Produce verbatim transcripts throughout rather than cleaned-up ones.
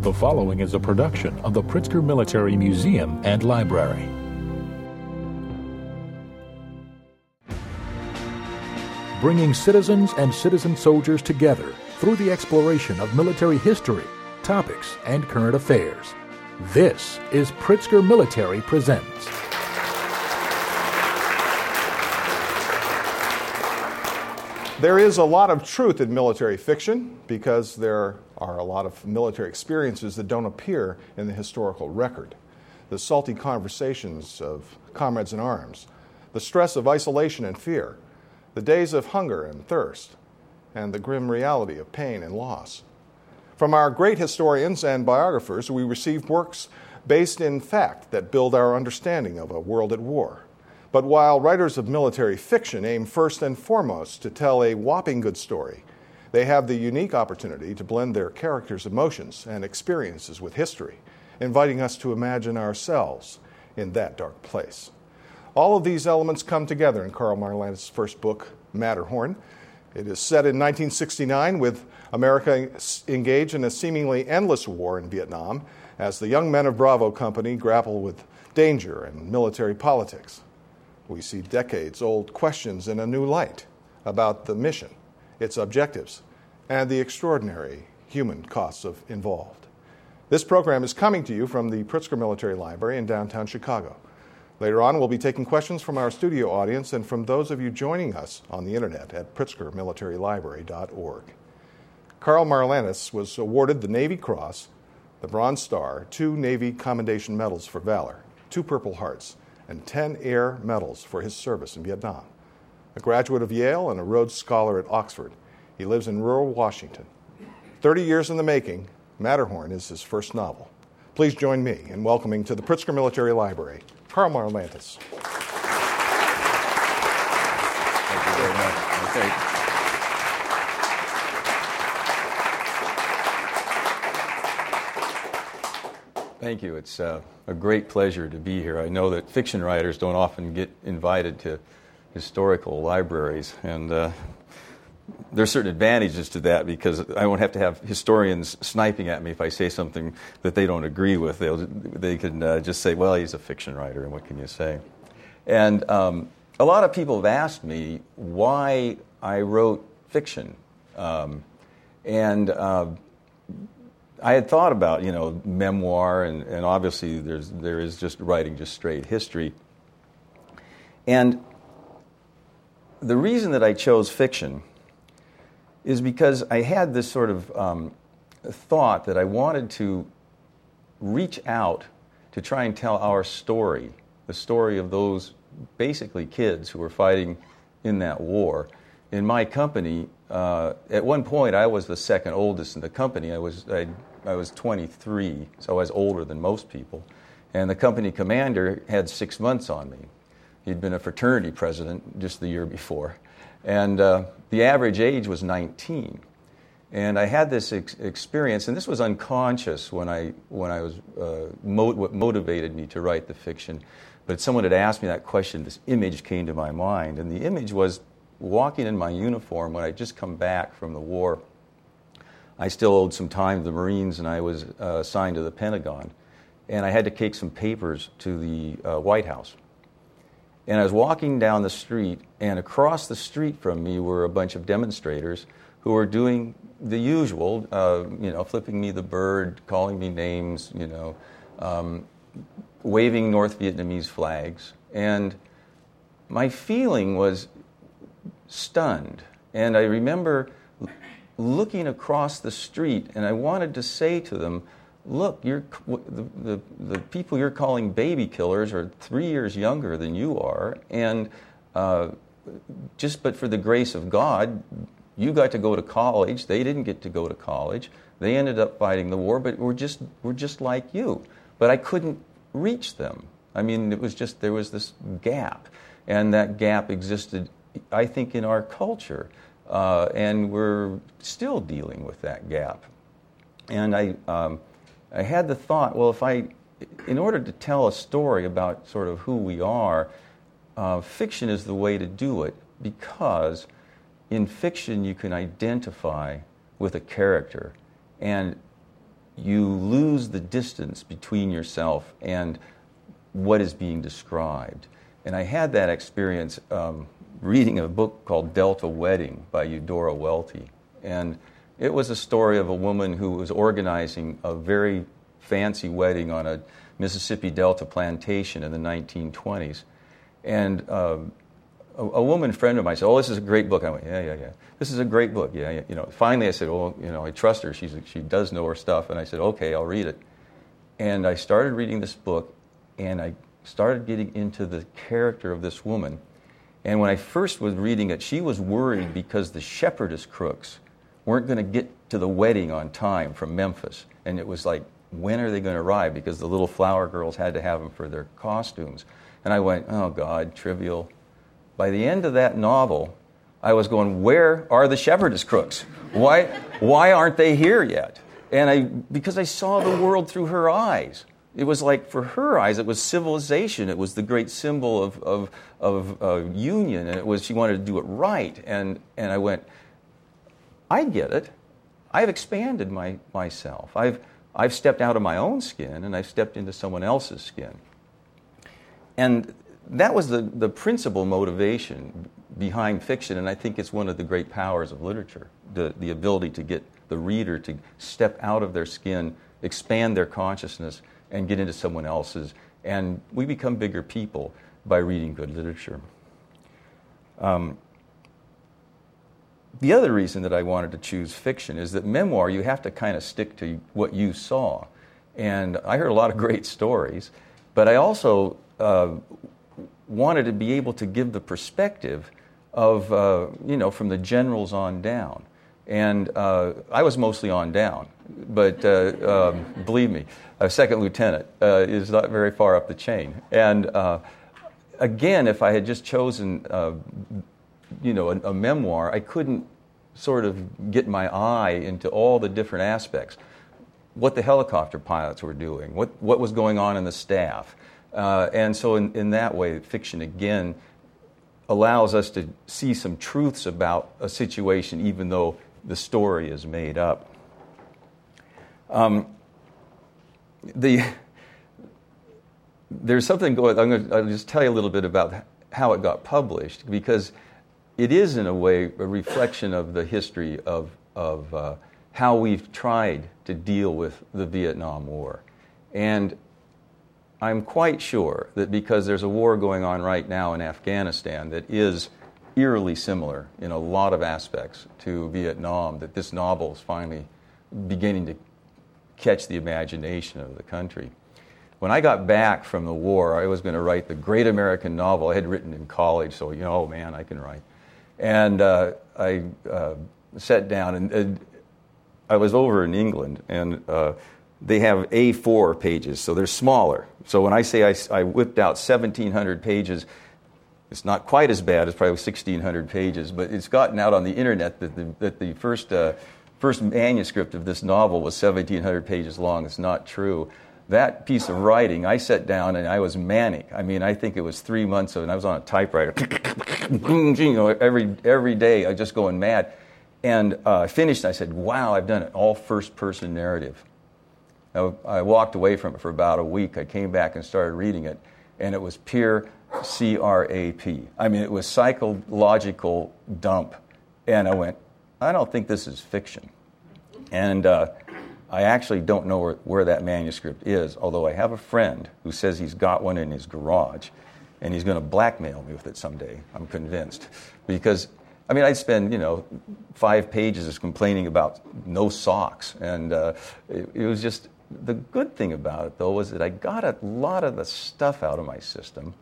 The following is a production of the Pritzker Military Museum and Library. Bringing citizens and citizen soldiers together through the exploration of military history, topics, and current affairs. This is Pritzker Military Presents. There is a lot of truth in military fiction because there are a lot of military experiences that don't appear in the historical record. The salty conversations of comrades in arms, the stress of isolation and fear, the days of hunger and thirst, and the grim reality of pain and loss. From our great historians and biographers, we receive works based in fact that build our understanding of a world at war. But while writers of military fiction aim first and foremost to tell a whopping good story, they have the unique opportunity to blend their characters' emotions and experiences with history, inviting us to imagine ourselves in that dark place. All of these elements come together in Karl Marlantes' first book, Matterhorn. It is set in nineteen sixty-nine with America engaged in a seemingly endless war in Vietnam as the young men of Bravo Company grapple with danger and military politics. We see decades-old questions in a new light about the mission, its objectives, and the extraordinary human costs of involved. This program is coming to you from the Pritzker Military Library in downtown Chicago. Later on, we'll be taking questions from our studio audience and from those of you joining us on the internet at pritzker military library dot org. Karl Marlantes was awarded the Navy Cross, the Bronze Star, two Navy Commendation Medals for Valor, two Purple Hearts, and ten Air Medals for his service in Vietnam. A graduate of Yale and a Rhodes Scholar at Oxford, he lives in rural Washington. Thirty years in the making, Matterhorn is his first novel. Please join me in welcoming to the Pritzker Military Library, Karl Marlantes. Thank you very much. Okay. Thank you. It's uh, a great pleasure to be here. I know that fiction writers don't often get invited to historical libraries, and uh, there are certain advantages to that because I won't have to have historians sniping at me if I say something that they don't agree with. They'll, they can uh, just say, well, he's a fiction writer, and what can you say? And um, a lot of people have asked me why I wrote fiction. Um, and uh, I had thought about, you know, memoir, and, and obviously there's there is just writing just straight history. And the reason that I chose fiction is because I had this sort of um, thought that I wanted to reach out to try and tell our story, the story of those basically kids who were fighting in that war. In my company, uh, at one point I was the second oldest in the company. I was I, I was twenty-three, so I was older than most people. And the company commander had six months on me. He'd been a fraternity president just the year before. And uh, the average age was nineteen. And I had this ex- experience, and this was unconscious when I when I was, uh, mo- what motivated me to write the fiction. But someone had asked me that question, this image came to my mind. And the image was walking in my uniform when I'd just come back from the war. I still owed some time to the Marines, and I was uh, assigned to the Pentagon. And I had to take some papers to the uh, White House. And I was walking down the street, and across the street from me were a bunch of demonstrators who were doing the usual, uh, you know, flipping me the bird, calling me names, you know, um, waving North Vietnamese flags. And my feeling was stunned. And I remember looking across the street, and I wanted to say to them, look, you're, the, the, the people you're calling baby killers are three years younger than you are, and uh, just but for the grace of God, you got to go to college. They didn't get to go to college. They ended up fighting the war, but we're just we're just like you. But I couldn't reach them. I mean, it was just, there was this gap, and that gap existed, I think, in our culture, uh, and we're still dealing with that gap. And I. Um, I had the thought, well, if I, in order to tell a story about sort of who we are, uh, fiction is the way to do it, because in fiction you can identify with a character, and you lose the distance between yourself and what is being described. And I had that experience um, reading a book called Delta Wedding by Eudora Welty. And it was a story of a woman who was organizing a very fancy wedding on a Mississippi Delta plantation in the nineteen twenties. And um, a, a woman friend of mine said, "Oh, this is a great book." I went, "Yeah, yeah, yeah. This is a great book." Yeah, yeah. You know. Finally, I said, "Oh, you know, I trust her. She's she does know her stuff." And I said, "Okay, I'll read it." And I started reading this book, and I started getting into the character of this woman. And when I first was reading it, she was worried because the shepherdess crooks weren't going to get to the wedding on time from Memphis. And it was like, when are they going to arrive? Because the little flower girls had to have them for their costumes. And I went, oh, God, trivial. By the end of that novel, I was going, where are the shepherdess crooks? Why, why aren't they here yet? And I, because I saw the world through her eyes. It was like, for her eyes, it was civilization. It was the great symbol of, of, of uh, union. And it was, she wanted to do it right. And, and I went, I get it. I've expanded my, myself. I've, I've stepped out of my own skin, and I've stepped into someone else's skin. And that was the, the principal motivation behind fiction, and I think it's one of the great powers of literature, the, the ability to get the reader to step out of their skin, expand their consciousness, and get into someone else's. And we become bigger people by reading good literature. Um, The other reason that I wanted to choose fiction is that memoir, you have to kind of stick to what you saw. And I heard a lot of great stories, but I also uh, wanted to be able to give the perspective of, uh, you know, from the generals on down. And uh, I was mostly on down, but uh, um, believe me, a second lieutenant uh, is not very far up the chain. And uh, again, if I had just chosen uh, you know, a, a memoir, I couldn't sort of get my eye into all the different aspects. What the helicopter pilots were doing, what, what was going on in the staff. Uh, and so in, in that way, fiction, again, allows us to see some truths about a situation, even though the story is made up. Um, the, there's something going, I'm going to I'll just tell you a little bit about how it got published, because it is, in a way, a reflection of the history of, of uh, how we've tried to deal with the Vietnam War. And I'm quite sure that because there's a war going on right now in Afghanistan that is eerily similar in a lot of aspects to Vietnam, that this novel is finally beginning to catch the imagination of the country. When I got back from the war, I was going to write the great American novel I had written in college, so, you know, oh man, I can write. And uh, I uh, sat down, and, and I was over in England, and uh, they have A four pages, so they're smaller. So when I say I, I whipped out seventeen hundred pages, it's not quite as bad as probably sixteen hundred pages, but it's gotten out on the internet that the, that the first, uh, first manuscript of this novel was seventeen hundred pages long. It's not true. That piece of writing, I sat down and I was manic. I mean, I think it was three months of, and I was on a typewriter, you know, every every day, I was just going mad. And uh, I finished, and I said, wow, I've done it, all first-person narrative. I, I walked away from it for about a week. I came back and started reading it, and it was pure C R A P. I mean, it was psychological dump. And I went, I don't think this is fiction. And uh, I actually don't know where, where that manuscript is, although I have a friend who says he's got one in his garage, and he's going to blackmail me with it someday, I'm convinced. Because, I mean, I'd spend, you know, five pages complaining about no socks. And uh, it, it was just, the good thing about it, though, was that I got a lot of the stuff out of my system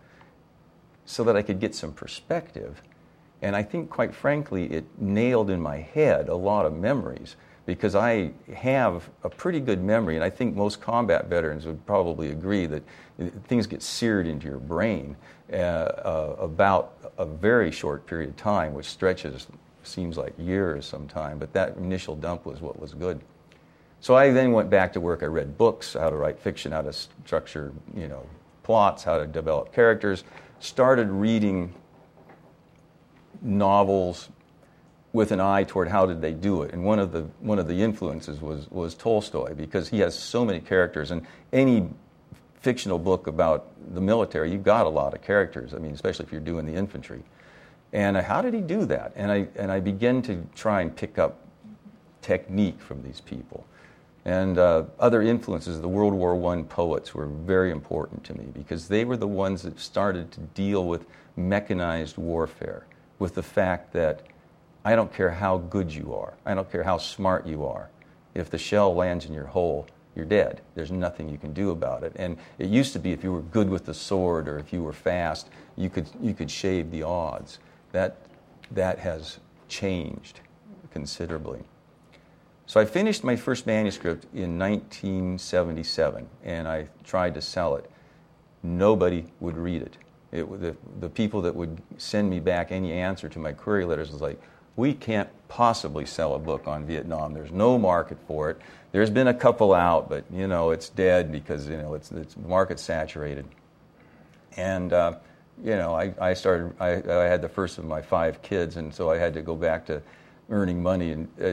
so that I could get some perspective. And I think, quite frankly, it nailed in my head a lot of memories, because I have a pretty good memory, and I think most combat veterans would probably agree that things get seared into your brain uh, uh, about a very short period of time, which stretches, seems like years sometime, but that initial dump was what was good. So I then went back to work. I read books, how to write fiction, how to structure, you know, plots, how to develop characters, started reading novels, with an eye toward how did they do it. And one of the one of the influences was was Tolstoy, because he has so many characters. And any fictional book about the military, you've got a lot of characters. I mean, especially if you're doing the infantry. And uh, how did he do that? And I and I began to try and pick up technique from these people. And uh, other influences, the World War One poets were very important to me, because they were the ones that started to deal with mechanized warfare, with the fact that I don't care how good you are, I don't care how smart you are, if the shell lands in your hole, you're dead. There's nothing you can do about it. And it used to be if you were good with the sword or if you were fast, you could you could shave the odds. That that has changed considerably. So I finished my first manuscript in nineteen seventy-seven, and I tried to sell it. Nobody would read it. It the, the people that would send me back any answer to my query letters was like, we can't possibly sell a book on Vietnam. There's no market for it. There's been a couple out, but you know it's dead because you know it's it's market saturated. And uh, you know I, I started. I, I had the first of my five kids, and so I had to go back to earning money. And uh,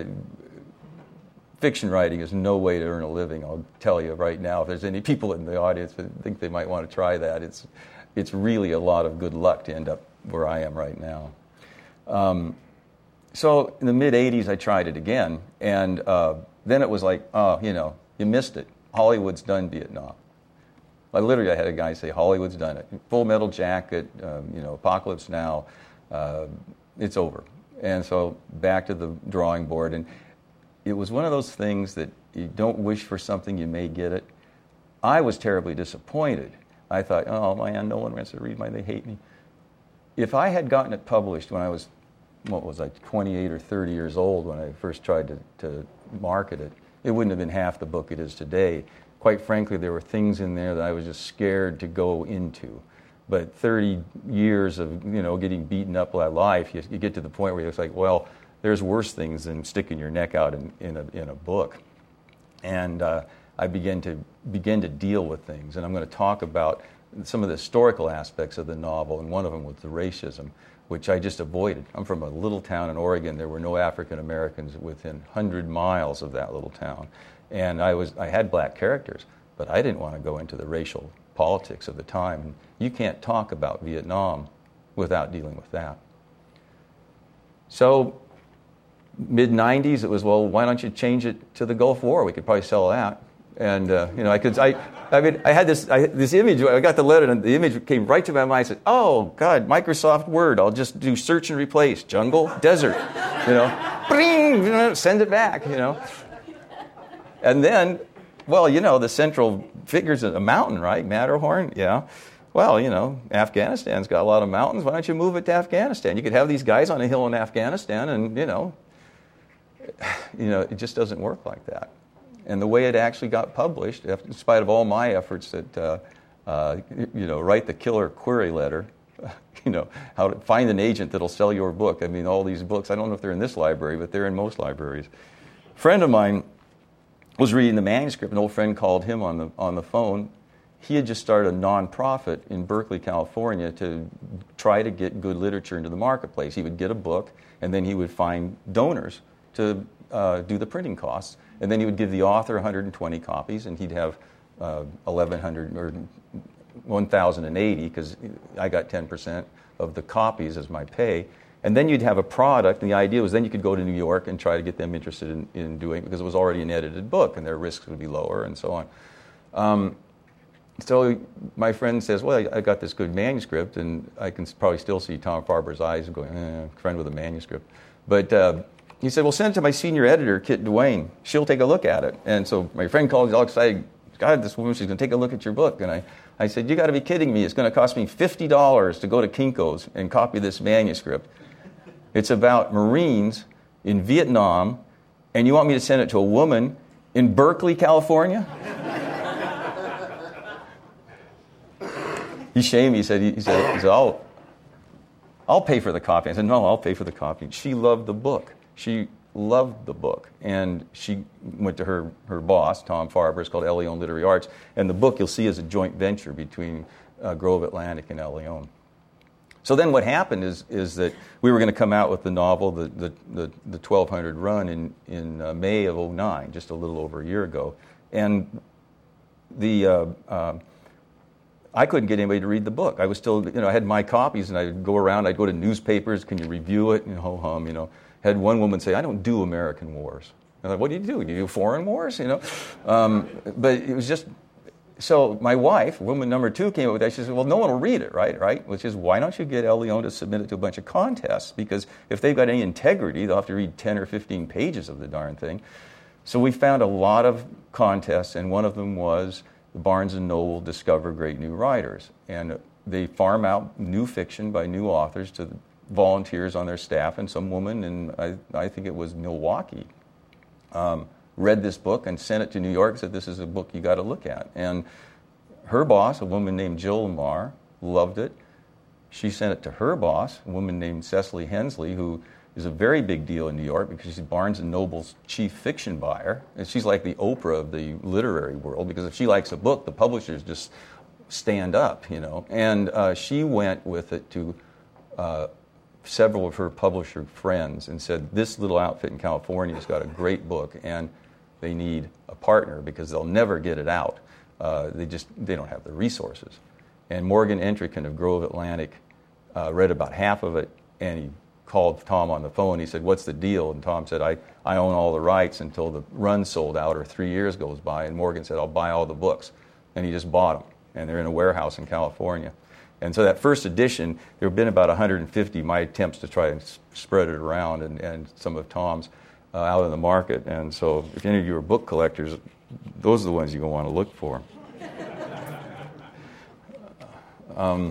fiction writing is no way to earn a living. I'll tell you right now. If there's any people in the audience that think they might want to try that, it's it's really a lot of good luck to end up where I am right now. Um, so in the mid eighties, I tried it again, and uh, then it was like, oh, you know, you missed it. Hollywood's done Vietnam. I literally, I had a guy say, Hollywood's done it. Full Metal Jacket, um, you know, Apocalypse Now, uh, it's over. And so back to the drawing board, and it was one of those things that you don't wish for something, you may get it. I was terribly disappointed. I thought, oh man, no one wants to read mine, they hate me. If I had gotten it published when I was, what was I, twenty-eight or thirty years old when I first tried to, to market it, it wouldn't have been half the book it is today. Quite frankly, there were things in there that I was just scared to go into. But thirty years of, you know, getting beaten up by life, you, you get to the point where it's like, well, there's worse things than sticking your neck out in, in, a, in a book. And uh, I began to begin to deal with things. And I'm going to talk about some of the historical aspects of the novel, and one of them was the racism, which I just avoided. I'm from a little town in Oregon. There were no African Americans within one hundred miles of that little town. And I was I had black characters, but I didn't want to go into the racial politics of the time. And you can't talk about Vietnam without dealing with that. So mid nineties, it was, well, why don't you change it to the Gulf War? We could probably sell that. And, uh, you know, I could, I, I mean, I had this, I, this image, I got the letter, and the image came right to my mind. I said, oh, God, Microsoft Word, I'll just do search and replace, jungle, desert, you know, bring, you know, send it back, you know. And then, well, you know, the central figure's a mountain, right? Matterhorn, yeah. Well, you know, Afghanistan's got a lot of mountains. Why don't you move it to Afghanistan? You could have these guys on a hill in Afghanistan, and, you know, you know, it just doesn't work like that. And the way it actually got published, in spite of all my efforts that, uh, uh, you know, write the killer query letter, you know, how to find an agent that'll sell your book. I mean, all these books, I don't know if they're in this library, but they're in most libraries. A friend of mine was reading the manuscript. An old friend called him on the on the phone. He had just started a nonprofit in Berkeley, California, to try to get good literature into the marketplace. He would get a book, and then he would find donors to uh, do the printing costs. And then he would give the author one hundred twenty copies, and he'd have uh, eleven hundred or one thousand eighty, because I got ten percent of the copies as my pay. And then you'd have a product, and the idea was then you could go to New York and try to get them interested in, in doing it, because it was already an edited book, and their risks would be lower, and so on. Um, so my friend says, well, I, I got this good manuscript, and I can probably still see Tom Farber's eyes going, eh, friend with a manuscript. But uh, he said, well, send it to my senior editor, Kit Duane. She'll take a look at it. And so my friend called, he's all excited. God, this woman, she's going to take a look at your book. And I, I said, you got to be kidding me. It's going to cost me fifty dollars to go to Kinko's and copy this manuscript. It's about Marines in Vietnam, and you want me to send it to a woman in Berkeley, California? He shamed me. He said, he said, he said I'll, I'll pay for the copy. I said, no, I'll pay for the copy. She loved the book. She loved the book. And she went to her, her boss, Tom Farber. It's called El Leon Literary Arts. And the book you'll see is a joint venture between uh, Grove Atlantic and El Leon. So then what happened is is that we were going to come out with the novel, the the, the, the twelve hundred Run, in, in uh, May of oh nine, just a little over a year ago. And the uh, uh, I couldn't get anybody to read the book. I was still, you know, I had my copies, and I'd go around, I'd go to newspapers, can you review it? And ho hum, you know. Had one woman say, I don't do American wars. I'm like, what do you do? Do you do foreign wars? You know? Um, but it was just, so my wife, woman number two, came up with that. She said, well, no one will read it, right? Right? Which is, why don't you get El Leon to submit it to a bunch of contests? Because if they've got any integrity, they'll have to read ten or fifteen pages of the darn thing. So we found a lot of contests, and one of them was the Barnes and Noble Discover Great New Writers. And they farm out new fiction by new authors to volunteers on their staff, and some woman in, I, I think it was Milwaukee, um, read this book and sent it to New York and said, this is a book you got to look at. And her boss, a woman named Jill Lamar, loved it. She sent it to her boss, a woman named Cecily Hensley, who is a very big deal in New York because she's Barnes and Noble's chief fiction buyer. And she's like the Oprah of the literary world, because if she likes a book, the publishers just stand up, you know. And uh, she went with it to uh, several of her publisher friends and said, this little outfit in California has got a great book, and they need a partner because they'll never get it out. Uh, they just, they don't have the resources. And Morgan Entricken of Grove Atlantic uh, read about half of it, and he called Tom on the phone. He said, what's the deal? And Tom said, I, I own all the rights until the run sold out or three years goes by. And Morgan said, I'll buy all the books. And he just bought them. And they're in a warehouse in California. And so that first edition, there have been about one hundred fifty, my attempts to try and s- spread it around, and, and some of Tom's uh, out in the market. And so if any of you are book collectors, those are the ones you're going to want to look for. um,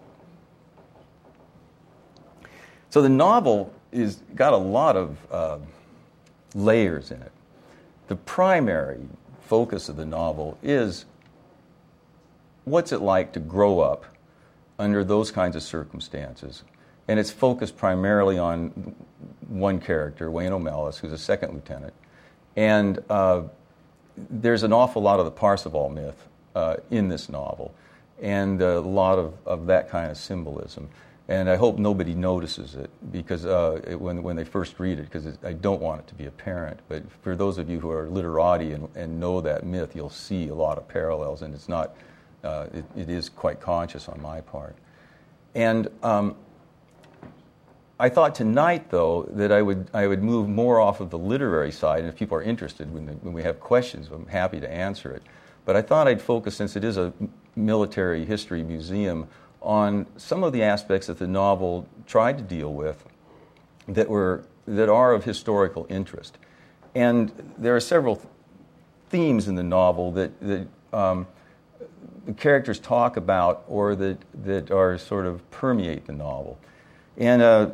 so the novel is got a lot of uh, layers in it. The primary focus of the novel is what's it like to grow up under those kinds of circumstances. And it's focused primarily on one character, Wayne O'Malley, who's a second lieutenant. And uh, there's an awful lot of the Parseval myth uh, in this novel, and a lot of, of that kind of symbolism. And I hope nobody notices it because uh, it, when when they first read it, because I don't want it to be apparent. But for those of you who are literati and, and know that myth, you'll see a lot of parallels, and it's not. Uh, it, it is quite conscious on my part. And um, I thought tonight, though, that I would I would move more off of the literary side, and if people are interested, when, they, when we have questions, I'm happy to answer it. But I thought I'd focus, since it is a military history museum, on some of the aspects that the novel tried to deal with that were that are of historical interest. And there are several th- themes in the novel that, that um, the characters talk about, or that, that are sort of permeate the novel. And uh,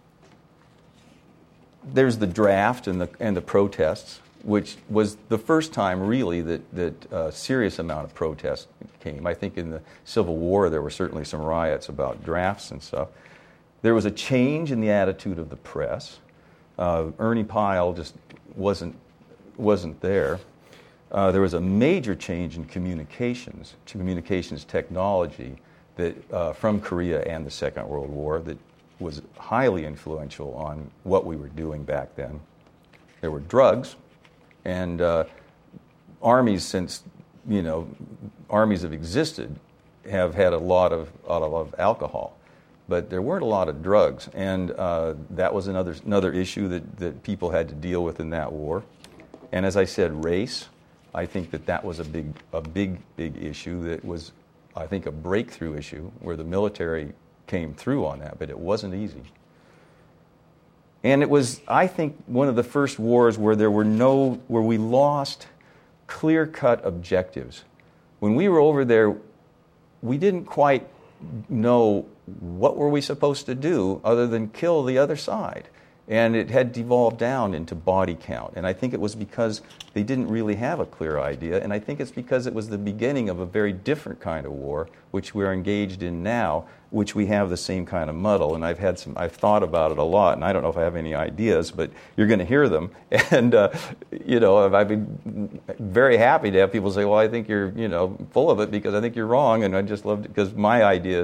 there's the draft and the and the protests, which was the first time really that that a serious amount of protest came. I think in the Civil War there were certainly some riots about drafts and stuff. There was a change in the attitude of the press. Uh, Ernie Pyle just wasn't wasn't there. Uh, there was a major change in communications, communications technology that uh, from Korea and the Second World War that was highly influential on what we were doing back then. There were drugs, and uh, armies, since you know armies have existed, have had a lot of a lot of alcohol, but there weren't a lot of drugs, and uh, that was another another issue that that people had to deal with in that war. And as I said, race. I think that that was a big, a big, big issue that was, I think, a breakthrough issue where the military came through on that, but it wasn't easy. And it was, I think, one of the first wars where there were no, where we lost clear-cut objectives. When we were over there, we didn't quite know what were we supposed to do other than kill the other side. And it had devolved down into body count. And I think it was because they didn't really have a clear idea. And I think it's because it was the beginning of a very different kind of war, which we're engaged in now, which we have the same kind of muddle. And I've had some, I've thought about it a lot, and I don't know if I have any ideas, but you're going to hear them. And, uh, you know, I've been very happy to have people say, well, I think you're, you know, full of it because I think you're wrong. And I just loved it because my ideas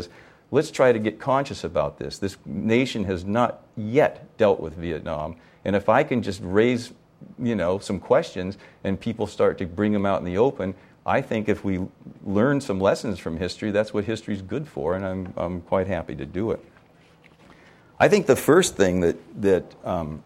let's try to get conscious about this. This nation has not yet dealt with Vietnam, and if I can just raise, you know, some questions and people start to bring them out in the open, I think if we learn some lessons from history, that's what history's good for, and I'm I'm quite happy to do it. I think the first thing that that um,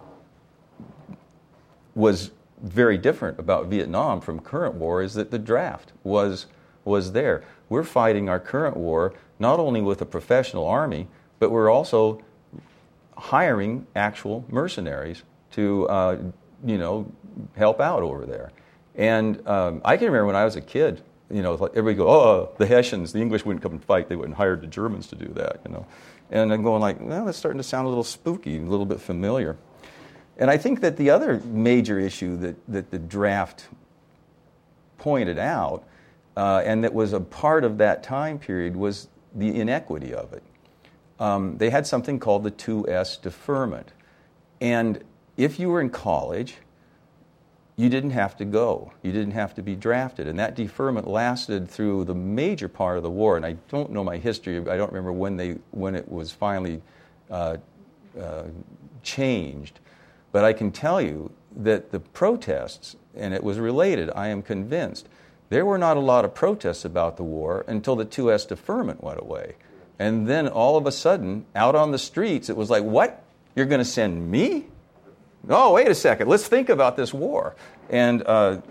was very different about Vietnam from current war is that the draft was was there. We're fighting our current war not only with a professional army, but we're also hiring actual mercenaries to, uh, you know, help out over there. And um, I can remember when I was a kid, you know, like everybody go, oh, the Hessians, the English wouldn't come and fight; they wouldn't hire the Germans to do that, you know. And I'm going like, well, that's starting to sound a little spooky, a little bit familiar. And I think that the other major issue that, that the draft pointed out, uh, and that was a part of that time period, was the inequity of it. Um, they had something called the two S deferment. And if you were in college, you didn't have to go. You didn't have to be drafted. And that deferment lasted through the major part of the war. And I don't know my history. I don't remember when they when it was finally uh, uh, changed. But I can tell you that the protests, and it was related, I am convinced, there were not a lot of protests about the war until the two S deferment went away. And then all of a sudden, out on the streets, it was like, what? You're going to send me? Oh, wait a second. Let's think about this war. And uh,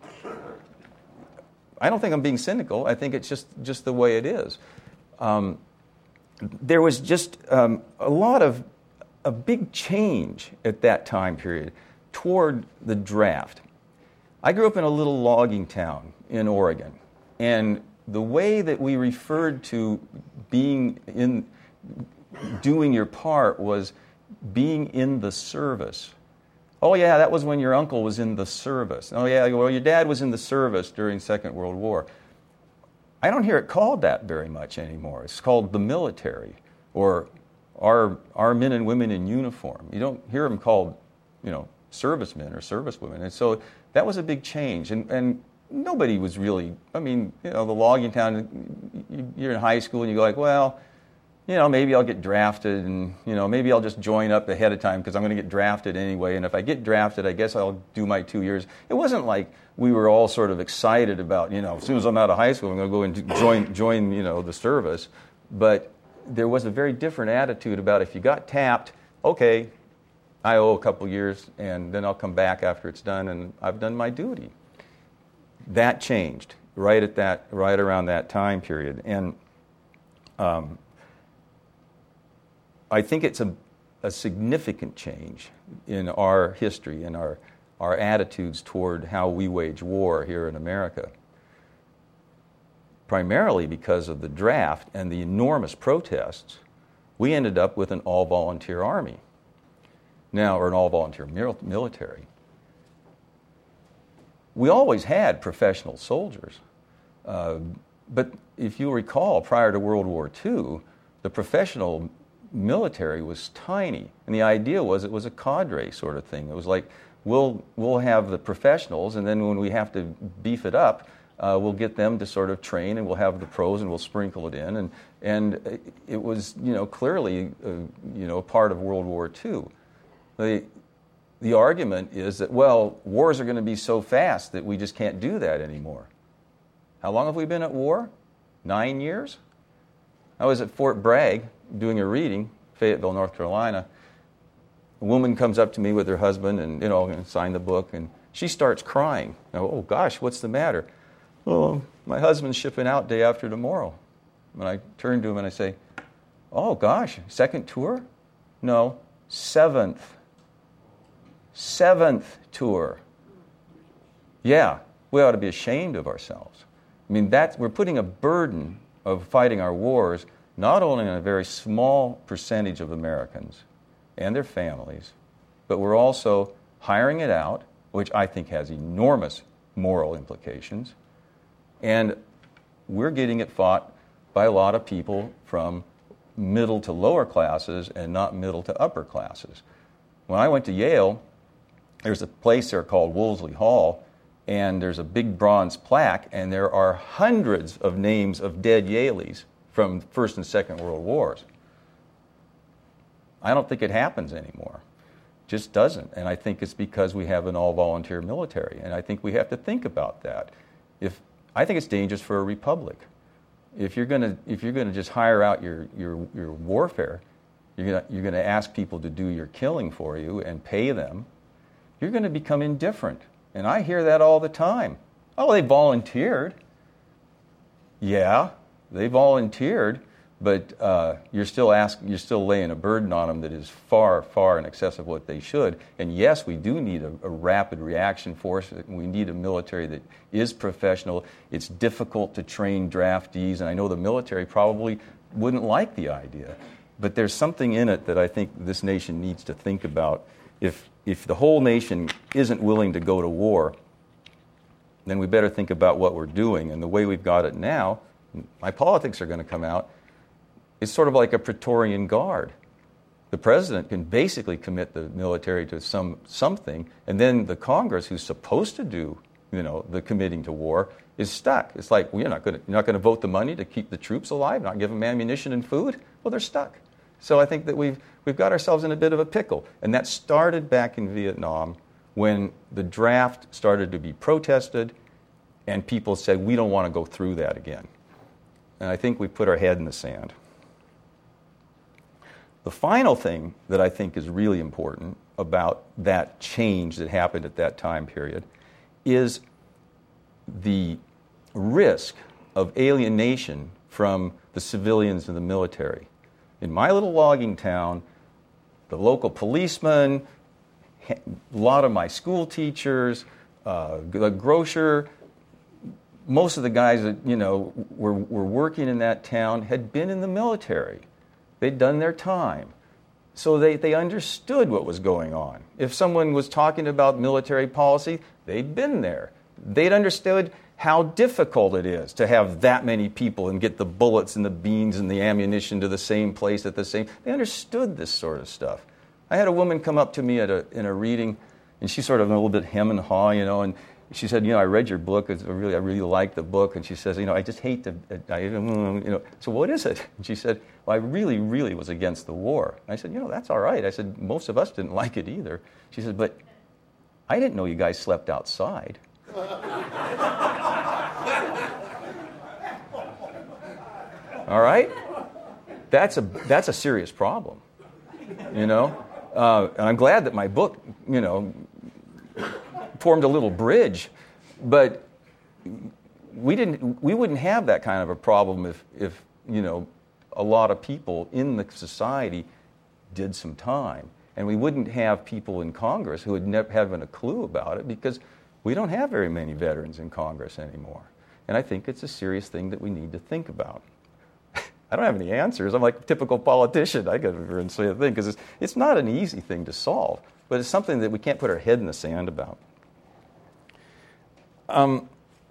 I don't think I'm being cynical. I think it's just, just the way it is. Um, there was just um, a lot of a big change at that time period toward the draft. I grew up in a little logging town in Oregon, and the way that we referred to being in, doing your part was being in the service. Oh yeah, that was when your uncle was in the service. Oh yeah, well your dad was in the service during Second World War. I don't hear it called that very much anymore. It's called the military, or our our men and women in uniform. You don't hear them called, you know, servicemen or servicewomen. And so that was a big change. And and nobody was really, I mean, you know, the logging town, you're in high school and you go like, well, you know, maybe I'll get drafted, and, you know, maybe I'll just join up ahead of time because I'm going to get drafted anyway. And if I get drafted, I guess I'll do my two years. It wasn't like we were all sort of excited about, you know, as soon as I'm out of high school, I'm going to go and join, join, you know, the service. But there was a very different attitude about if you got tapped, okay, I owe a couple years, and then I'll come back after it's done, and I've done my duty. That changed right at that, right around that time period. And um, I think it's a, a significant change in our history and our, our attitudes toward how we wage war here in America, primarily because of the draft and the enormous protests. We ended up with an all-volunteer army now, or an all-volunteer military. We always had professional soldiers, uh, but if you recall, prior to World War Two, the professional military was tiny, and the idea was it was a cadre sort of thing. It was like, we'll we'll have the professionals, and then when we have to beef it up, uh, we'll get them to sort of train, and we'll have the pros, and we'll sprinkle it in, and and it was, you know, clearly uh, you know, part of World War Two. The the argument is that, well, wars are going to be so fast that we just can't do that anymore. How long have we been at war? Nine years? I was at Fort Bragg doing a reading, Fayetteville, North Carolina. A woman comes up to me with her husband, and, you know, and sign the book, and she starts crying. I go, oh gosh, what's the matter? Oh, my husband's shipping out day after tomorrow. And I turn to him and I say, oh gosh, second tour? No, seventh. Seventh tour. Yeah, we ought to be ashamed of ourselves. I mean, that's, we're putting a burden of fighting our wars not only on a very small percentage of Americans and their families, but we're also hiring it out, which I think has enormous moral implications, and we're getting it fought by a lot of people from middle to lower classes and not middle to upper classes. When I went to Yale, there's a place there called Wolseley Hall, and there's a big bronze plaque, and there are hundreds of names of dead Yaleys from First and Second World Wars. I don't think it happens anymore. Just doesn't. And I think it's because we have an all-volunteer military. And I think we have to think about that. If I think it's dangerous for a republic. If you're gonna if you're gonna just hire out your your, your warfare, you're gonna you're gonna ask people to do your killing for you and pay them, you're gonna become indifferent. And I hear that all the time. Oh, they volunteered. Yeah, they volunteered, but uh, you're still asking, you're still laying a burden on them that is far, far in excess of what they should. And yes, we do need a, a rapid reaction force. We need a military that is professional. It's difficult to train draftees, and I know the military probably wouldn't like the idea. But there's something in it that I think this nation needs to think about. If if the whole nation isn't willing to go to war, then we better think about what we're doing. And the way we've got it now, my politics are going to come out. It's sort of like a Praetorian Guard. The president can basically commit the military to some something, and then the Congress, who's supposed to do, you know, the committing to war, is stuck. It's like, well, you're not going to you're not going to vote the money to keep the troops alive, not give them ammunition and food. Well, they're stuck. So I think that we've we've got ourselves in a bit of a pickle, and that started back in Vietnam when the draft started to be protested, and people said, we don't want to go through that again. And I think we put our head in the sand. The final thing that I think is really important about that change that happened at that time period is the risk of alienation from the civilians and the military. In my little logging town, the local policeman, a lot of my school teachers, uh, the grocer, most of the guys that, you know, were, were working in that town had been in the military. They'd done their time. So they, they understood what was going on. If someone was talking about military policy, they'd been there. They'd understood how difficult it is to have that many people and get the bullets and the beans and the ammunition to the same place at the same... They understood this sort of stuff. I had a woman come up to me at a, in a reading, and she's sort of a little bit hem and haw, you know, and she said, you know, I read your book. It's really, I really like the book. And she says, you know, I just hate to, I, you know, so what is it? And she said, well, I really, really was against the war. I said, you know, that's all right. I said, most of us didn't like it either. She said, but I didn't know you guys slept outside. All right? That's a, that's a serious problem, you know? Uh, and I'm glad that my book, you know, formed a little bridge, but we didn't. We wouldn't have that kind of a problem if, if you know, a lot of people in the society did some time, and we wouldn't have people in Congress who would never have a clue about it because we don't have very many veterans in Congress anymore. And I think it's a serious thing that we need to think about. I don't have any answers. I'm like a typical politician. I got to say a thing because it's it's not an easy thing to solve, but it's something that we can't put our head in the sand about. Um,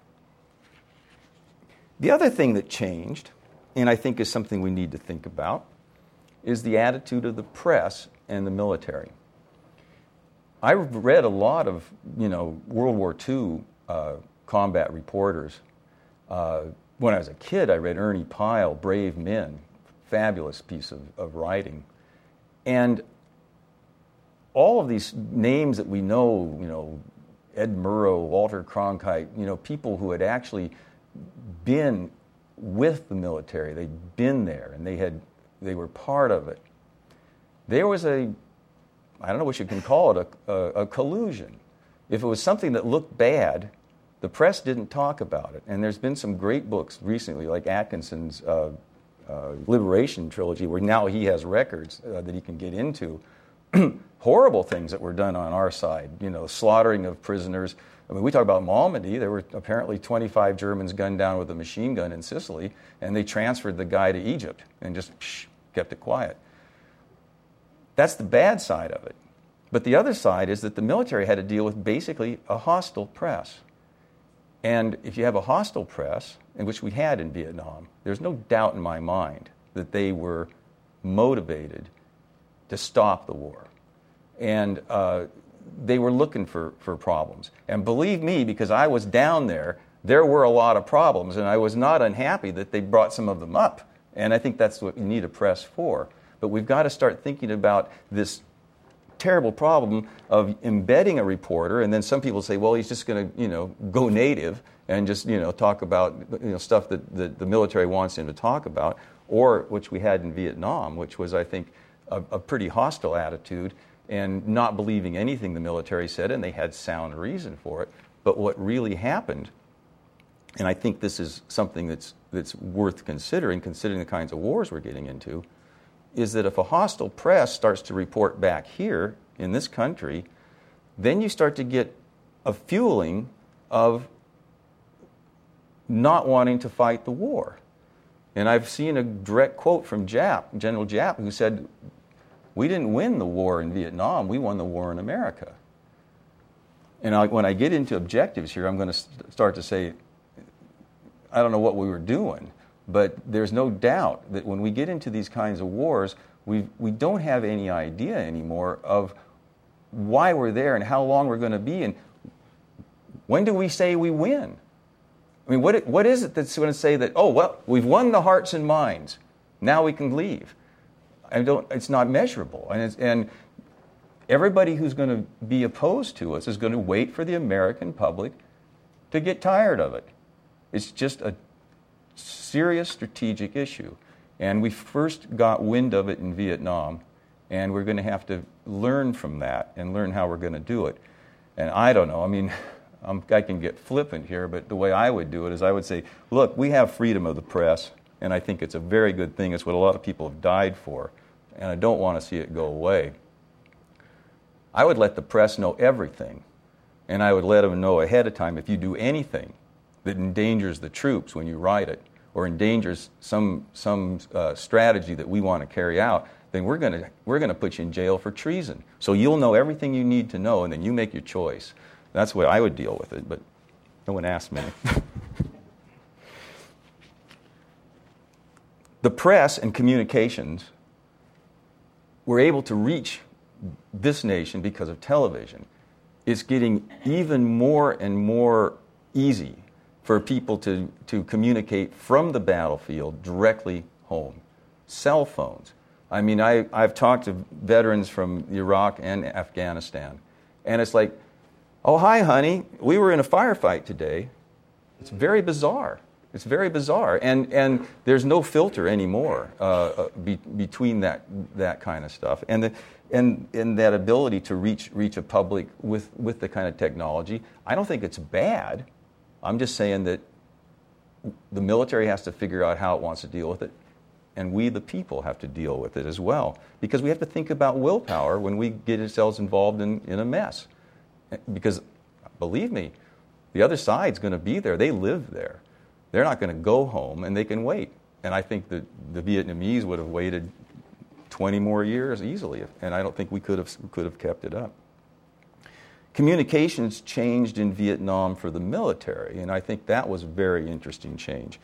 the other thing that changed, and I think is something we need to think about, is the attitude of the press and the military. I've read a lot of, you know, World War Two uh, combat reporters. Uh, when I was a kid, I read Ernie Pyle, Brave Men, fabulous piece of, of writing. And all of these names that we know, you know, Ed Murrow, Walter Cronkite, you know, people who had actually been with the military, they'd been there, and they had, they were part of it. There was a, I don't know what you can call it, a, a, a collusion. If it was something that looked bad, the press didn't talk about it. And there's been some great books recently, like Atkinson's uh, uh, Liberation trilogy, where now he has records uh, that he can get into. Horrible things that were done on our side, you know, slaughtering of prisoners. I mean, we talk about Malmedy. There were apparently twenty-five Germans gunned down with a machine gun in Sicily, and they transferred the guy to Egypt and just psh, kept it quiet. That's the bad side of it. But the other side is that the military had to deal with basically a hostile press. And if you have a hostile press, in which we had in Vietnam, there's no doubt in my mind that they were motivated to stop the war. And uh, they were looking for, for problems. And believe me, because I was down there, there were a lot of problems, and I was not unhappy that they brought some of them up. And I think that's what you need a press for. But we've got to start thinking about this terrible problem of embedding a reporter, and then some people say, well, he's just going to, you know, go native and just, you know, talk about, you know, stuff that, that the military wants him to talk about, or which we had in Vietnam, which was, I think, a, a pretty hostile attitude and not believing anything the military said, and they had sound reason for it. But what really happened, and I think this is something that's that's worth considering, considering the kinds of wars we're getting into, is that if a hostile press starts to report back here in this country, then you start to get a fueling of not wanting to fight the war. And I've seen a direct quote from Giap, General Giap, who said, we didn't win the war in Vietnam, we won the war in America. And I, when I get into objectives here, I'm going to st- start to say, I don't know what we were doing, but there's no doubt that when we get into these kinds of wars, we we don't have any idea anymore of why we're there and how long we're going to be, and when do we say we win? I mean, what what is it that's going to say that, oh, well, we've won the hearts and minds, now we can leave? I don't. It's not measurable, and it's, and everybody who's going to be opposed to us is going to wait for the American public to get tired of it. It's just a serious strategic issue. And we first got wind of it in Vietnam, and we're going to have to learn from that and learn how we're going to do it. And I don't know, I mean, I'm, I can get flippant here, but the way I would do it is I would say, look, we have freedom of the press, and I think it's a very good thing. It's what a lot of people have died for, and I don't want to see it go away. I would let the press know everything, and I would let them know ahead of time if you do anything that endangers the troops when you write it, or endangers some some uh, strategy that we want to carry out, then we're going to we're going to put you in jail for treason. So you'll know everything you need to know, and then you make your choice. That's the way I would deal with it, but no one asked me. The press and communications were able to reach this nation because of television. It's getting even more and more easy for people to, to communicate from the battlefield directly home. Cell phones. I mean, I, I've talked to veterans from Iraq and Afghanistan, and it's like, oh, hi, honey, we were in a firefight today. It's very bizarre. It's very bizarre. And and there's no filter anymore uh, be, between that that kind of stuff. And the, and and that ability to reach reach a public with, with the kind of technology, I don't think it's bad. I'm just saying that the military has to figure out how it wants to deal with it, and we, the people, have to deal with it as well. Because we have to think about willpower when we get ourselves involved in, in a mess. Because, believe me, the other side's going to be there. They live there. They're not going to go home, and they can wait. And I think that the Vietnamese would have waited twenty more years easily, and I don't think we could have could have kept it up. Communications changed in Vietnam for the military, and I think that was a very interesting change.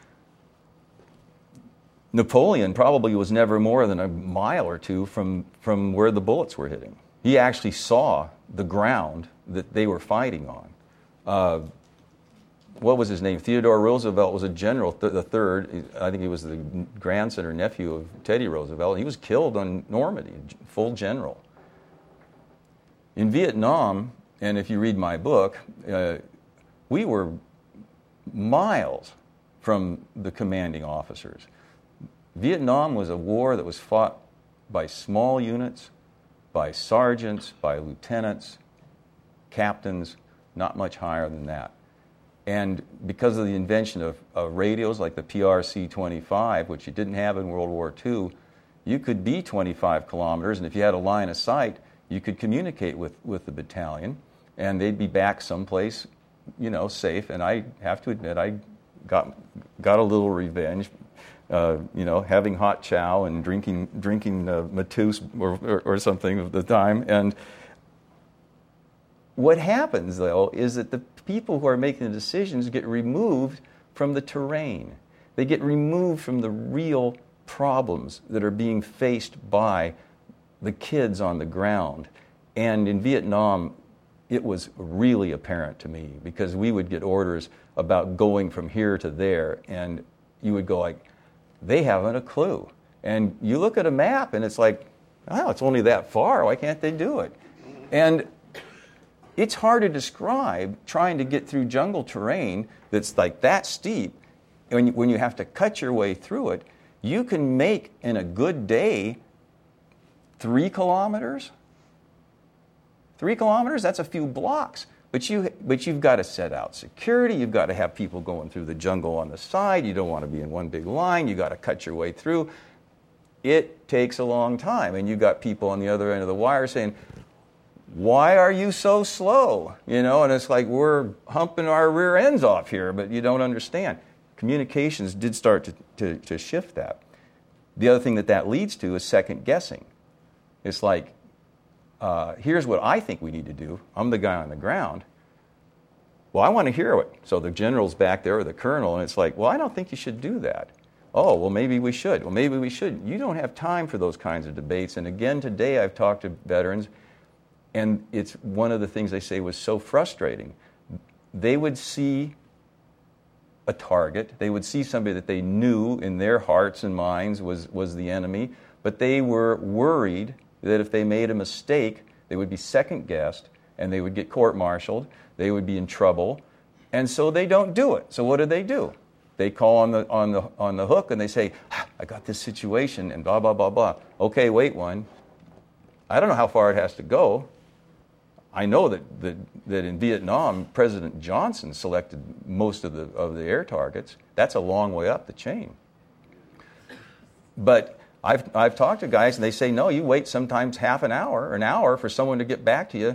Napoleon probably was never more than a mile or two from, from where the bullets were hitting. He actually saw the ground that they were fighting on. Uh, what was his name? Theodore Roosevelt was a general, th- the third. I think he was the grandson or nephew of Teddy Roosevelt. He was killed on Normandy, full general. In Vietnam, and if you read my book, uh, we were miles from the commanding officers. Vietnam was a war that was fought by small units, by sergeants, by lieutenants, captains, not much higher than that. And because of the invention of, of radios like the P R C twenty-five, which you didn't have in World War Two, you could be twenty-five kilometers, and if you had a line of sight, you could communicate with, with the battalion, and they'd be back someplace, you know, safe. And I have to admit, I got got a little revenge, uh, you know, having hot chow and drinking drinking uh, Mateus or, or, or something of the time. And what happens, though, is that the people who are making the decisions get removed from the terrain. They get removed from the real problems that are being faced by the kids on the ground. And in Vietnam, it was really apparent to me, because we would get orders about going from here to there, and you would go like, they haven't a clue. And you look at a map and it's like, oh, it's only that far. Why can't they do it? And it's hard to describe trying to get through jungle terrain that's like that steep. When you, when you have to cut your way through it, you can make in a good day three kilometers. Three kilometers, that's a few blocks. But, you, but you've got to set out security. You've got to have people going through the jungle on the side. You don't want to be in one big line. You've got to cut your way through. It takes a long time. And you've got people on the other end of the wire saying, why are you so slow? You know, and it's like we're humping our rear ends off here, but you don't understand. Communications did start to, to, to shift that. The other thing that that leads to is second guessing. It's like, uh, here's what I think we need to do. I'm the guy on the ground. Well, I want to hear it. So the general's back there or the colonel, and it's like, well, I don't think you should do that. Oh, well, maybe we should. Well, maybe we shouldn't. You don't have time for those kinds of debates. And again, today I've talked to veterans, and it's one of the things they say was so frustrating. They would see a target. They would see somebody that they knew in their hearts and minds was, was the enemy, but they were worried that if they made a mistake, they would be second-guessed, and they would get court-martialed, they would be in trouble, and so they don't do it. So what do they do? They call on the, on the, on the hook, and they say, ah, I got this situation, and blah, blah, blah, blah. Okay, wait one. I don't know how far it has to go. I know that, that, that in Vietnam, President Johnson selected most of the, of the air targets. That's a long way up the chain. But I've, I've talked to guys, and they say, no, you wait sometimes half an hour or an hour for someone to get back to you.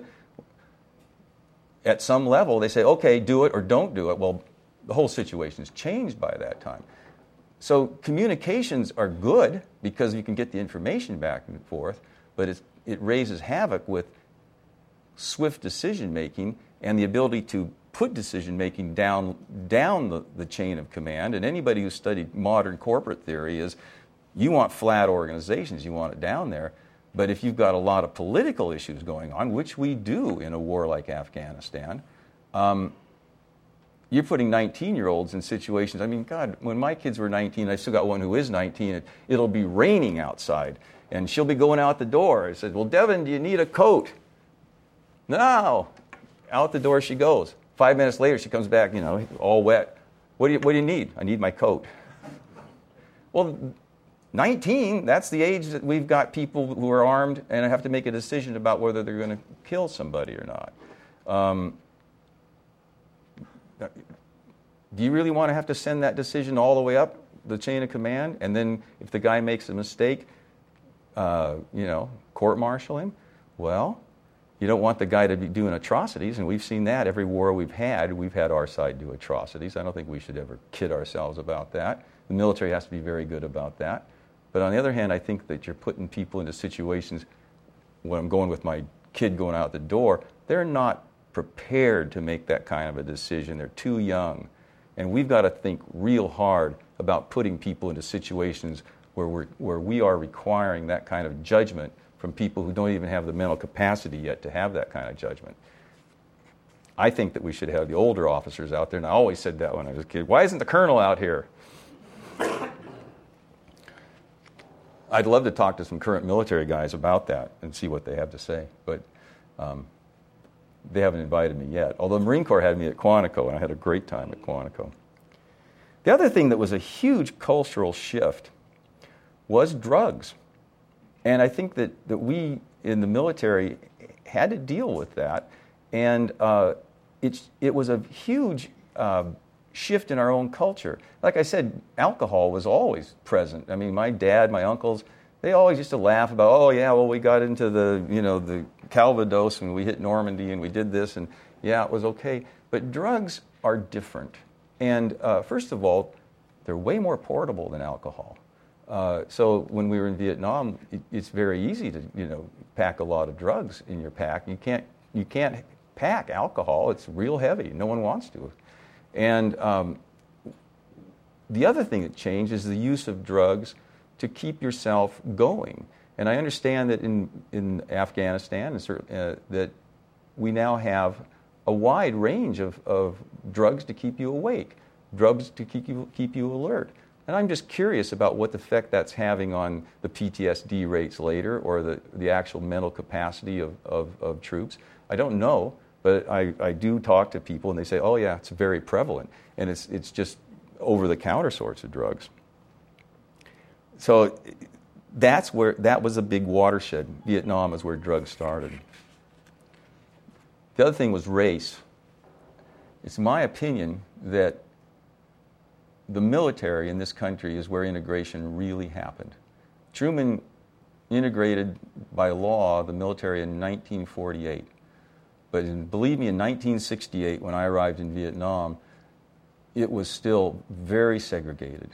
At some level, they say, okay, do it or don't do it. Well, the whole situation's changed by that time. So communications are good because you can get the information back and forth, but it's, it raises havoc with swift decision-making and the ability to put decision-making down, down the, the chain of command. And anybody who's studied modern corporate theory is you want flat organizations, you want it down there. But if you've got a lot of political issues going on, which we do in a war like Afghanistan, um, you're putting nineteen-year-olds in situations. I mean, God, when my kids were nineteen, I still got one who is nineteen, it, it'll be raining outside, and she'll be going out the door. I said, well, Devin, do you need a coat? No. Out the door she goes. Five minutes later, she comes back, you know, all wet. What do you, what do you need? I need my coat. Well, nineteen, that's the age that we've got people who are armed and have to make a decision about whether they're going to kill somebody or not. Um, do you really want to have to send that decision all the way up the chain of command? And then if the guy makes a mistake, uh, you know, court-martial him? Well, you don't want the guy to be doing atrocities, and we've seen that every war we've had. We've had our side do atrocities. I don't think we should ever kid ourselves about that. The military has to be very good about that. But on the other hand, I think that you're putting people into situations, when I'm going with my kid going out the door, they're not prepared to make that kind of a decision. They're too young. And we've got to think real hard about putting people into situations where, we're, where we are requiring that kind of judgment from people who don't even have the mental capacity yet to have that kind of judgment. I think that we should have the older officers out there, and I always said that when I was a kid. Why isn't the colonel out here? I'd love to talk to some current military guys about that and see what they have to say, but um, they haven't invited me yet. Although the Marine Corps had me at Quantico, and I had a great time at Quantico. The other thing that was a huge cultural shift was drugs. And I think that, that we in the military had to deal with that. And uh, it's, it was a huge uh, shift in our own culture. Like I said, alcohol was always present. I mean, my dad, my uncles, they always used to laugh about, oh, yeah, well, we got into the, you know, the Calvados and we hit Normandy and we did this, and yeah, it was okay. But drugs are different. And uh, first of all, they're way more portable than alcohol. Uh, so when we were in Vietnam, it, it's very easy to, you know, pack a lot of drugs in your pack. You can't, you can't pack alcohol. It's real heavy. No one wants to. And um, the other thing that changed is the use of drugs to keep yourself going. And I understand that in, in Afghanistan, uh, that we now have a wide range of, of drugs to keep you awake, drugs to keep you, keep you alert. And I'm just curious about what effect that's having on the P T S D rates later or the, the actual mental capacity of, of, of troops. I don't know, but I, I do talk to people and they say, oh yeah, it's very prevalent. And it's, it's just over-the-counter sorts of drugs. So that's where, that was a big watershed. Vietnam is where drugs started. The other thing was race. It's my opinion that the military in this country is where integration really happened. Truman integrated by law the military in nineteen forty-eight. But in, believe me, in nineteen sixty-eight, when I arrived in Vietnam, it was still very segregated.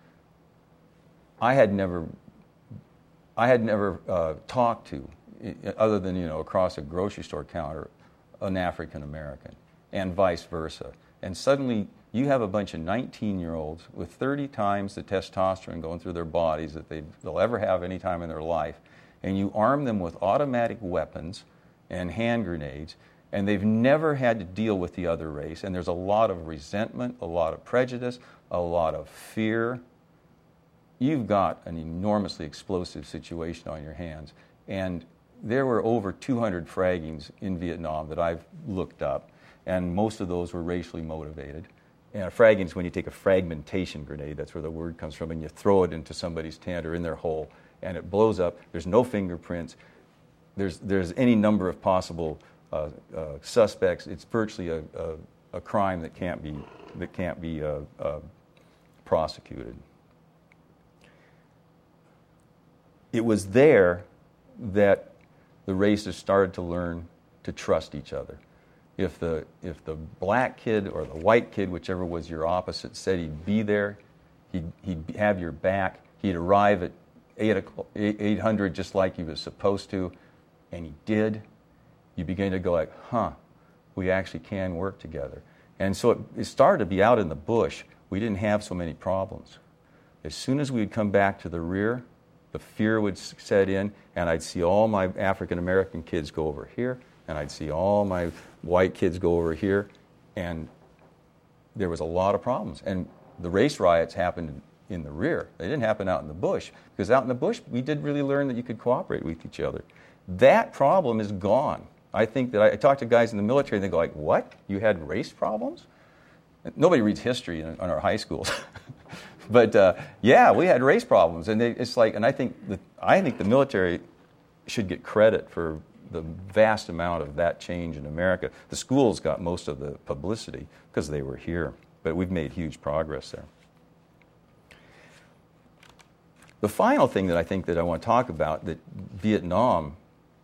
I had never, I had never uh, talked to, other than, you know, across a grocery store counter, an African American, and vice versa. And suddenly, you have a bunch of nineteen-year-olds with thirty times the testosterone going through their bodies that they, they'll ever have any time in their life, and you arm them with automatic weapons and hand grenades, and they've never had to deal with the other race, and there's a lot of resentment, a lot of prejudice, a lot of fear. You've got an enormously explosive situation on your hands. And there were over two hundred fraggings in Vietnam that I've looked up, and most of those were racially motivated. And a fragging is when you take a fragmentation grenade, that's where the word comes from, and you throw it into somebody's tent or in their hole, and it blows up. There's no fingerprints. There's, there's any number of possible uh, uh, suspects. It's virtually a, a, a crime that can't be, that can't be uh, uh, prosecuted. It was there that the races started to learn to trust each other. If the, if the black kid or the white kid, whichever was your opposite, said he'd be there, he'd, he'd have your back, he'd arrive at eight hundred just like he was supposed to, and he did, you begin to go like, huh, we actually can work together. And so it, it started to be out in the bush. We didn't have so many problems. As soon as we would come back to the rear, the fear would set in, and I'd see all my African American kids go over here, and I'd see all my white kids go over here, and there was a lot of problems. And the race riots happened in the rear. They didn't happen out in the bush, because out in the bush, we did really learn that you could cooperate with each other. That problem is gone. I think that I, I talk to guys in the military, and they go like, what? You had race problems? Nobody reads history in, in our high schools. But uh, yeah, we had race problems, and they, it's like, and I think the, I think the military should get credit for the vast amount of that change in America. The schools got most of the publicity because they were here, but we've made huge progress there. The final thing that I think that I want to talk about that Vietnam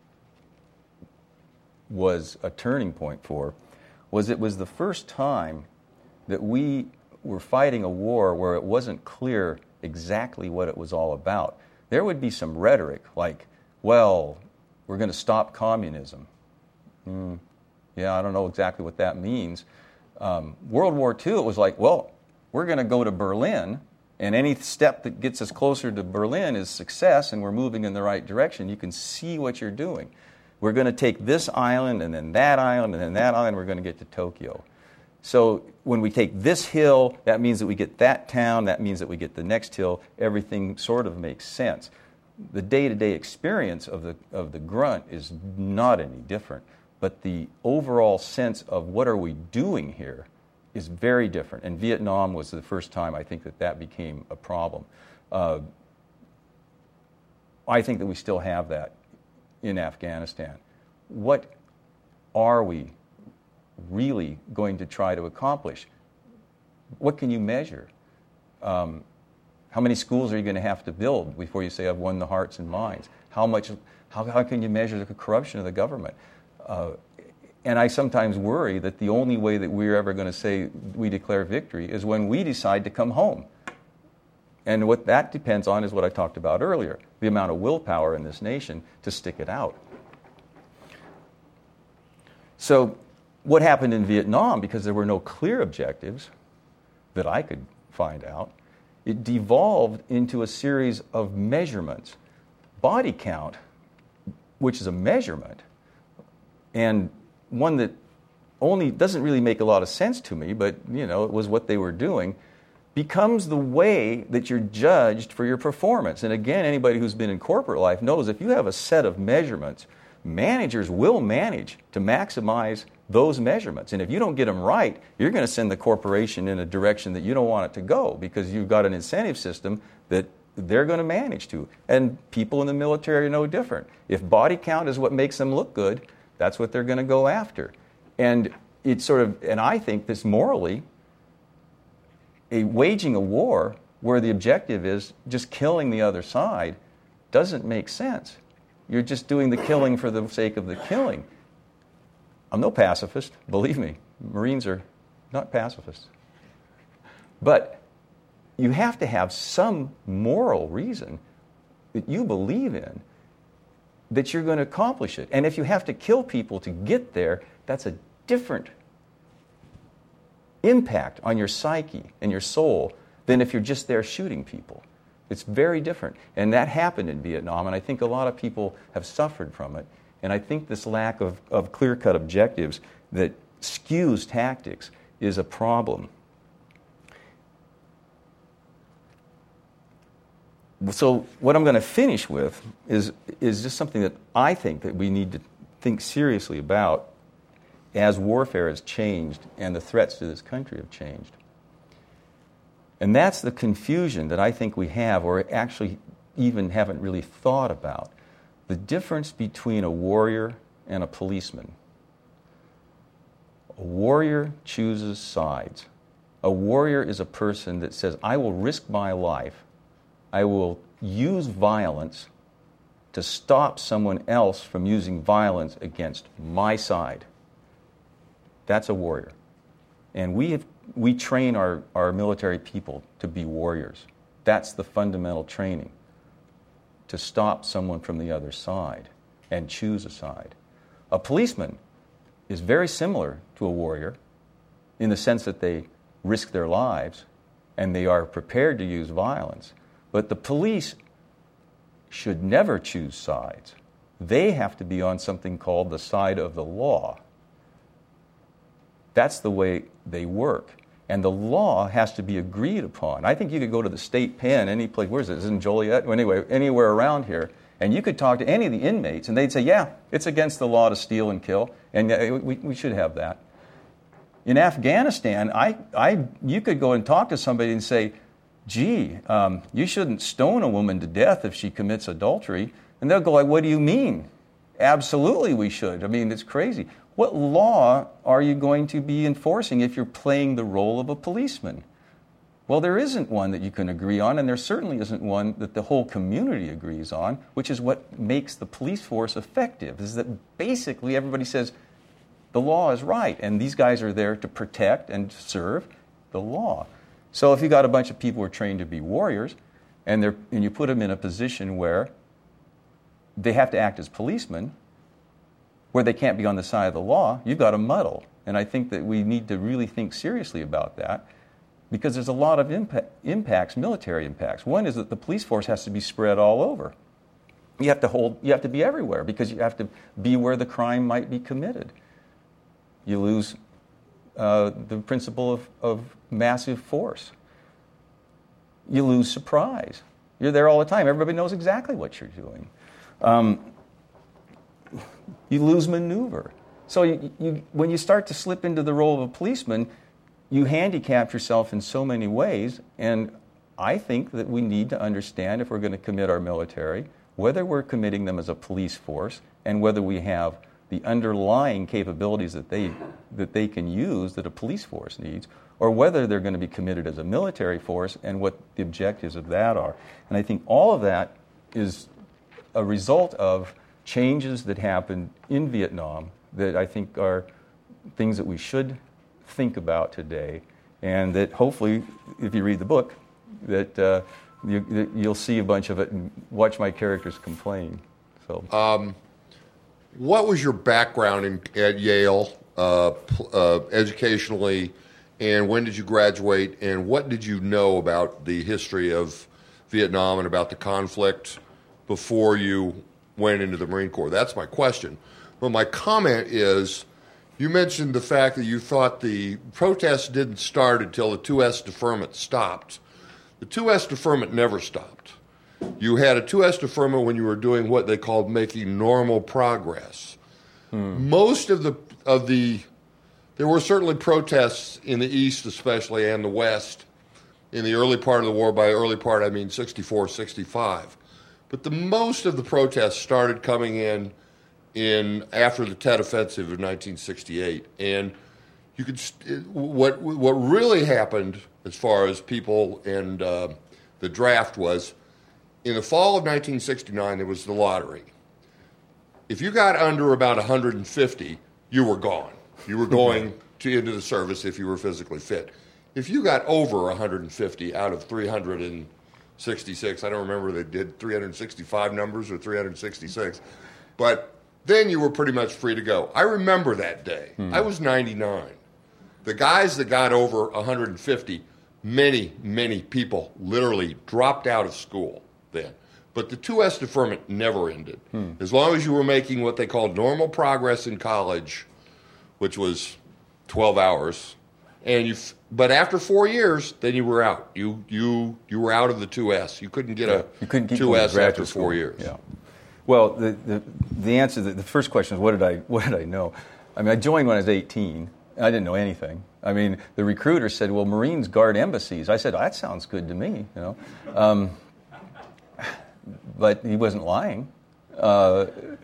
was a turning point for was it was the first time that we were fighting a war where it wasn't clear exactly what it was all about. There would be some rhetoric like, well, we're going to stop communism. Mm, yeah, I don't know exactly what that means. Um, World War Two, it was like, well, we're going to go to Berlin, and any step that gets us closer to Berlin is success, and we're moving in the right direction. You can see what you're doing. We're going to take this island, and then that island, and then that island, we're going to get to Tokyo. So when we take this hill, that means that we get that town, that means that we get the next hill. Everything sort of makes sense. The day-to-day experience of the of the grunt is not any different, but the overall sense of what are we doing here is very different. And Vietnam was the first time I think that that became a problem. Uh, I think that we still have that in Afghanistan. What are we really going to try to accomplish? What can you measure? Um, how many schools are you going to have to build before you say I've won the hearts and minds? How much? How, how can you measure the corruption of the government? Uh, and I sometimes worry that the only way that we're ever going to say we declare victory is when we decide to come home. And what that depends on is what I talked about earlier, the amount of willpower in this nation to stick it out. So what happened in Vietnam, because there were no clear objectives that I could find out, it devolved into a series of measurements. Body count, which is a measurement, and one that only doesn't really make a lot of sense to me, but you know, it was what they were doing. becomes the way that you're judged for your performance. And again, anybody who's been in corporate life knows if you have a set of measurements, managers will manage to maximize those measurements. And if you don't get them right, you're going to send the corporation in a direction that you don't want it to go, because you've got an incentive system that they're going to manage to. And people in the military are no different. If body count is what makes them look good, that's what they're going to go after. And it's sort of, and I think this morally, a waging a war where the objective is just killing the other side doesn't make sense. You're just doing the killing for the sake of the killing. I'm no pacifist, believe me. Marines are not pacifists. But you have to have some moral reason that you believe in that you're going to accomplish it. And if you have to kill people to get there, that's a different impact on your psyche and your soul than if you're just there shooting people. It's very different. And that happened in Vietnam, and I think a lot of people have suffered from it. And I think this lack of, of clear-cut objectives that skews tactics is a problem. So what I'm going to finish with is, is just something that I think that we need to think seriously about as warfare has changed and the threats to this country have changed. And that's the confusion that I think we have, or actually even haven't really thought about. The difference between a warrior and a policeman. A warrior chooses sides. A warrior is a person that says, I will risk my life, I will use violence to stop someone else from using violence against my side. That's a warrior. And we have, we train our, our military people to be warriors. That's the fundamental training, to stop someone from the other side and choose a side. A policeman is very similar to a warrior in the sense that they risk their lives and they are prepared to use violence. But the police should never choose sides. They have to be on something called the side of the law. That's the way they work. And the law has to be agreed upon. I think you could go to the state pen, any place, where is it? Is it in Joliet? Anyway, anywhere around here, and you could talk to any of the inmates, and they'd say, yeah, it's against the law to steal and kill, and uh, we, we should have that. In Afghanistan, I, I, you could go and talk to somebody and say, gee, um, you shouldn't stone a woman to death if she commits adultery. And they'll go like, what do you mean? Absolutely we should. I mean, it's crazy. What law are you going to be enforcing if you're playing the role of a policeman? Well, there isn't one that you can agree on, and there certainly isn't one that the whole community agrees on, which is what makes the police force effective, is that basically everybody says the law is right, and these guys are there to protect and serve the law. So if you got a bunch of people who are trained to be warriors, and, they're, and you put them in a position where they have to act as policemen, where they can't be on the side of the law, you've got a muddle. And I think that we need to really think seriously about that, because there's a lot of impact, impacts, military impacts. One is that the police force has to be spread all over. You have to hold, you have to be everywhere, because you have to be where the crime might be committed. You lose uh, the principle of, of massive force. You lose surprise. You're there all the time. Everybody knows exactly what you're doing. Um, you lose maneuver. So you, you, when you start to slip into the role of a policeman, you handicap yourself in so many ways, and I think that we need to understand, if we're going to commit our military, whether we're committing them as a police force and whether we have the underlying capabilities that they, that they can use that a police force needs, or whether they're going to be committed as a military force and what the objectives of that are. And I think all of that is a result of changes that happened in Vietnam that I think are things that we should think about today, and that hopefully, if you read the book, that uh, you, that you'll see a bunch of it and watch my characters complain. So, um, what was your background in, at Yale, uh, uh, educationally, and when did you graduate, and what did you know about the history of Vietnam and about the conflict before you went into the Marine Corps? That's my question. But my comment is, You mentioned the fact that you thought the protests didn't start until the two S deferment stopped. The two S deferment never stopped. You had a two S deferment when you were doing what they called making normal progress. Hmm. Most of the of the there were certainly protests in the East, especially, and the West in the early part of the war. By early part, I mean sixty-four, sixty-five. But the most of the protests started coming in in after the Tet Offensive of nineteen sixty-eight, and you could what what really happened as far as people and uh, the draft was in the fall of nineteen sixty-nine. There was the lottery. If you got under about one hundred fifty, you were gone. You were going to into the service if you were physically fit. If you got over one hundred fifty out of three hundred sixty-six, I don't remember they did three hundred sixty-five numbers or three hundred sixty-six, but then you were pretty much free to go. I remember that day. Hmm. I was ninety-nine. The guys that got over one hundred fifty, many, many people literally dropped out of school then. But the two S deferment never ended. Hmm. As long as you were making what they called normal progress in college, which was twelve hours, and you. But after four years, then you were out. You you you were out of the two S. You couldn't get a you couldn't keep two S after school. four years. Yeah. Well, the, the the answer, the, the first question is, what did I what did I know? I mean, I joined when I was eighteen. I didn't know anything. I mean, the recruiter said, "Well, Marines guard embassies." I said, "That sounds good to me," you know. Um, but he wasn't lying. Uh,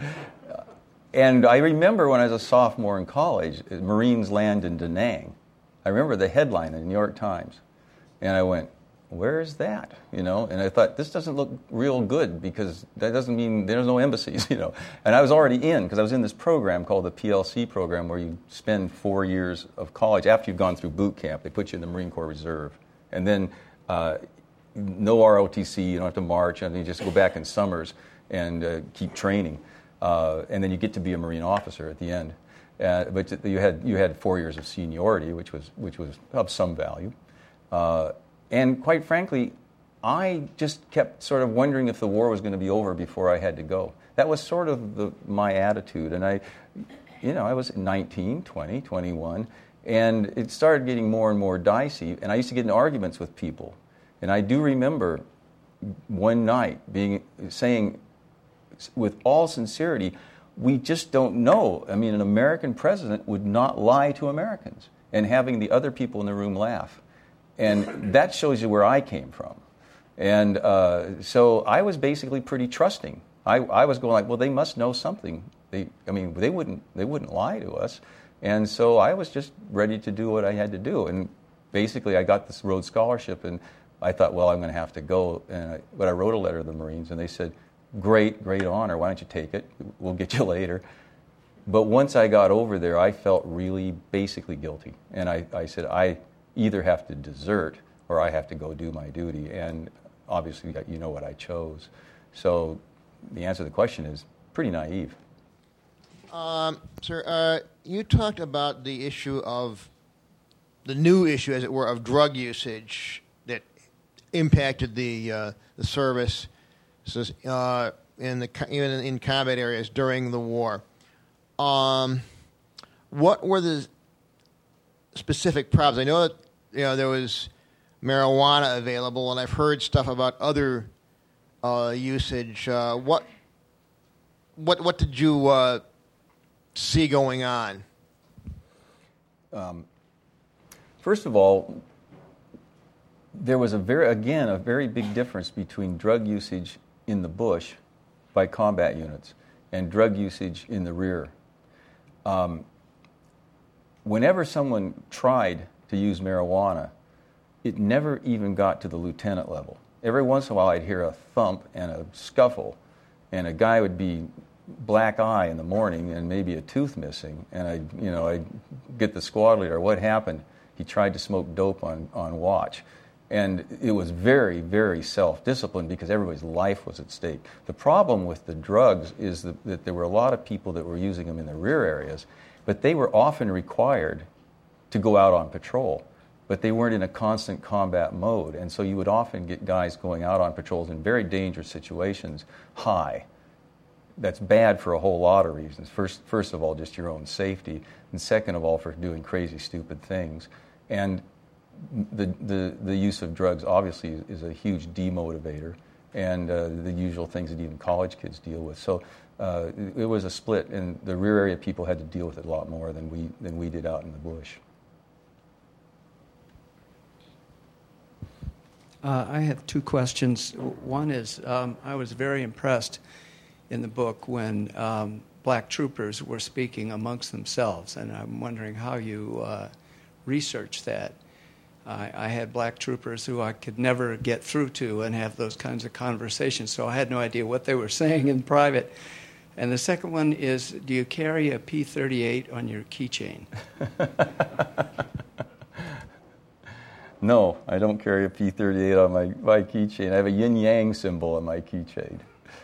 and I remember when I was a sophomore in college, Marines land in Da Nang. I remember the headline in the New York Times, and I went, where is that? You know, and I thought, this doesn't look real good because that doesn't mean there's no embassies, you know. And I was already in, because I was in this program called the P L C program where you spend four years of college after you've gone through boot camp. They put you in the Marine Corps Reserve. And then uh, no R O T C, you don't have to march, and you just go back in summers and uh, keep training. Uh, and then you get to be a Marine officer at the end. Uh, but you had you had four years of seniority, which was which was of some value. Uh, And quite frankly, I just kept sort of wondering if the war was going to be over before I had to go. That was sort of the, my attitude. And I, you know, I was nineteen, twenty, twenty-one, and it started getting more and more dicey. And I used to get in arguments with people. And I do remember one night being saying, with all sincerity, we just don't know. I mean, an American president would not lie to Americans, and having the other people in the room laugh. And that shows you where I came from. And uh, so I was basically pretty trusting. I, I was going like, well, they must know something. They, I mean, they wouldn't they wouldn't lie to us. And so I was just ready to do what I had to do. And basically I got this Rhodes Scholarship, and I thought, well, I'm going to have to go. And I, but I wrote a letter to the Marines, and they said, great, great honor. Why don't you take it? We'll get you later. But once I got over there, I felt really basically guilty. And I, I said, I either have to desert or I have to go do my duty. And obviously, you know what I chose. So the answer to the question is pretty naive. Um, sir, uh, you talked about the issue of, the new issue, as it were, of drug usage that impacted the uh, the service uh, in the even in combat areas during the war. Um, what were the specific problems? I know that, you know, there was marijuana available, and I've heard stuff about other uh, usage. Uh, what what what did you uh, see going on? Um, first of all, there was a very again a very big difference between drug usage in the bush by combat units and drug usage in the rear. Um, whenever someone tried to use marijuana, it never even got to the lieutenant level. Every once in a while I'd hear a thump and a scuffle, and a guy would be black eye in the morning and maybe a tooth missing, and I'd, you know, I'd get the squad leader, what happened? He tried to smoke dope on, on watch. And it was very, very self-disciplined because everybody's life was at stake. The problem with the drugs is that, that there were a lot of people that were using them in the rear areas, but they were often required to go out on patrol, but they weren't in a constant combat mode. And so you would often get guys going out on patrols in very dangerous situations high. that's bad for a whole lot of reasons. First, first of all, just your own safety, and second of all, for doing crazy, stupid things. And the the, the use of drugs obviously is, is a huge demotivator, and uh, the usual things that even college kids deal with. So uh, it, it was a split, and the rear area people had to deal with it a lot more than we than we did out in the bush. Uh, I have two questions. One is, um, I was very impressed in the book when um, black troopers were speaking amongst themselves, and I'm wondering how you uh, researched that. I, I had black troopers who I could never get through to and have those kinds of conversations, so I had no idea what they were saying in private. And the second one is, do you carry a P thirty-eight on your keychain? No, I don't carry a P thirty-eight on my, my keychain. I have a yin-yang symbol on my keychain.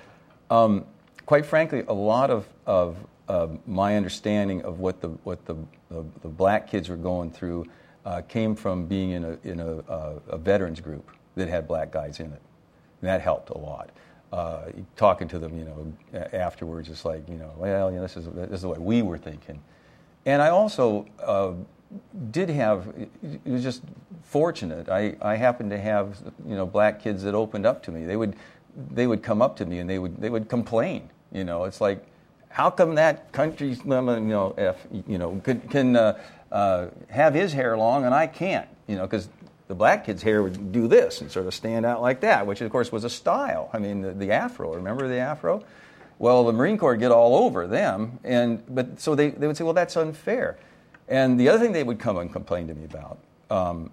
Um, quite frankly, a lot of, of uh, my understanding of what the what the, the, the black kids were going through uh, came from being in a in a, a, a veterans group that had black guys in it, and that helped a lot. Uh, talking to them, you know, afterwards, it's like, you know, well, you know, this is this is the way we were thinking, and I also. Uh, did have, it was just fortunate. I, I happened to have, you know, black kids that opened up to me. They would they would come up to me and they would they would complain. You know, it's like, how come that country's, you know, F, you know, can, can uh, uh, have his hair long and I can't? You know, because the black kid's hair would do this and sort of stand out like that, which of course was a style. I mean, the, the afro, remember the afro? Well, the Marine Corps would get all over them, and but so they, they would say, well, that's unfair. And the other thing they would come and complain to me about, um,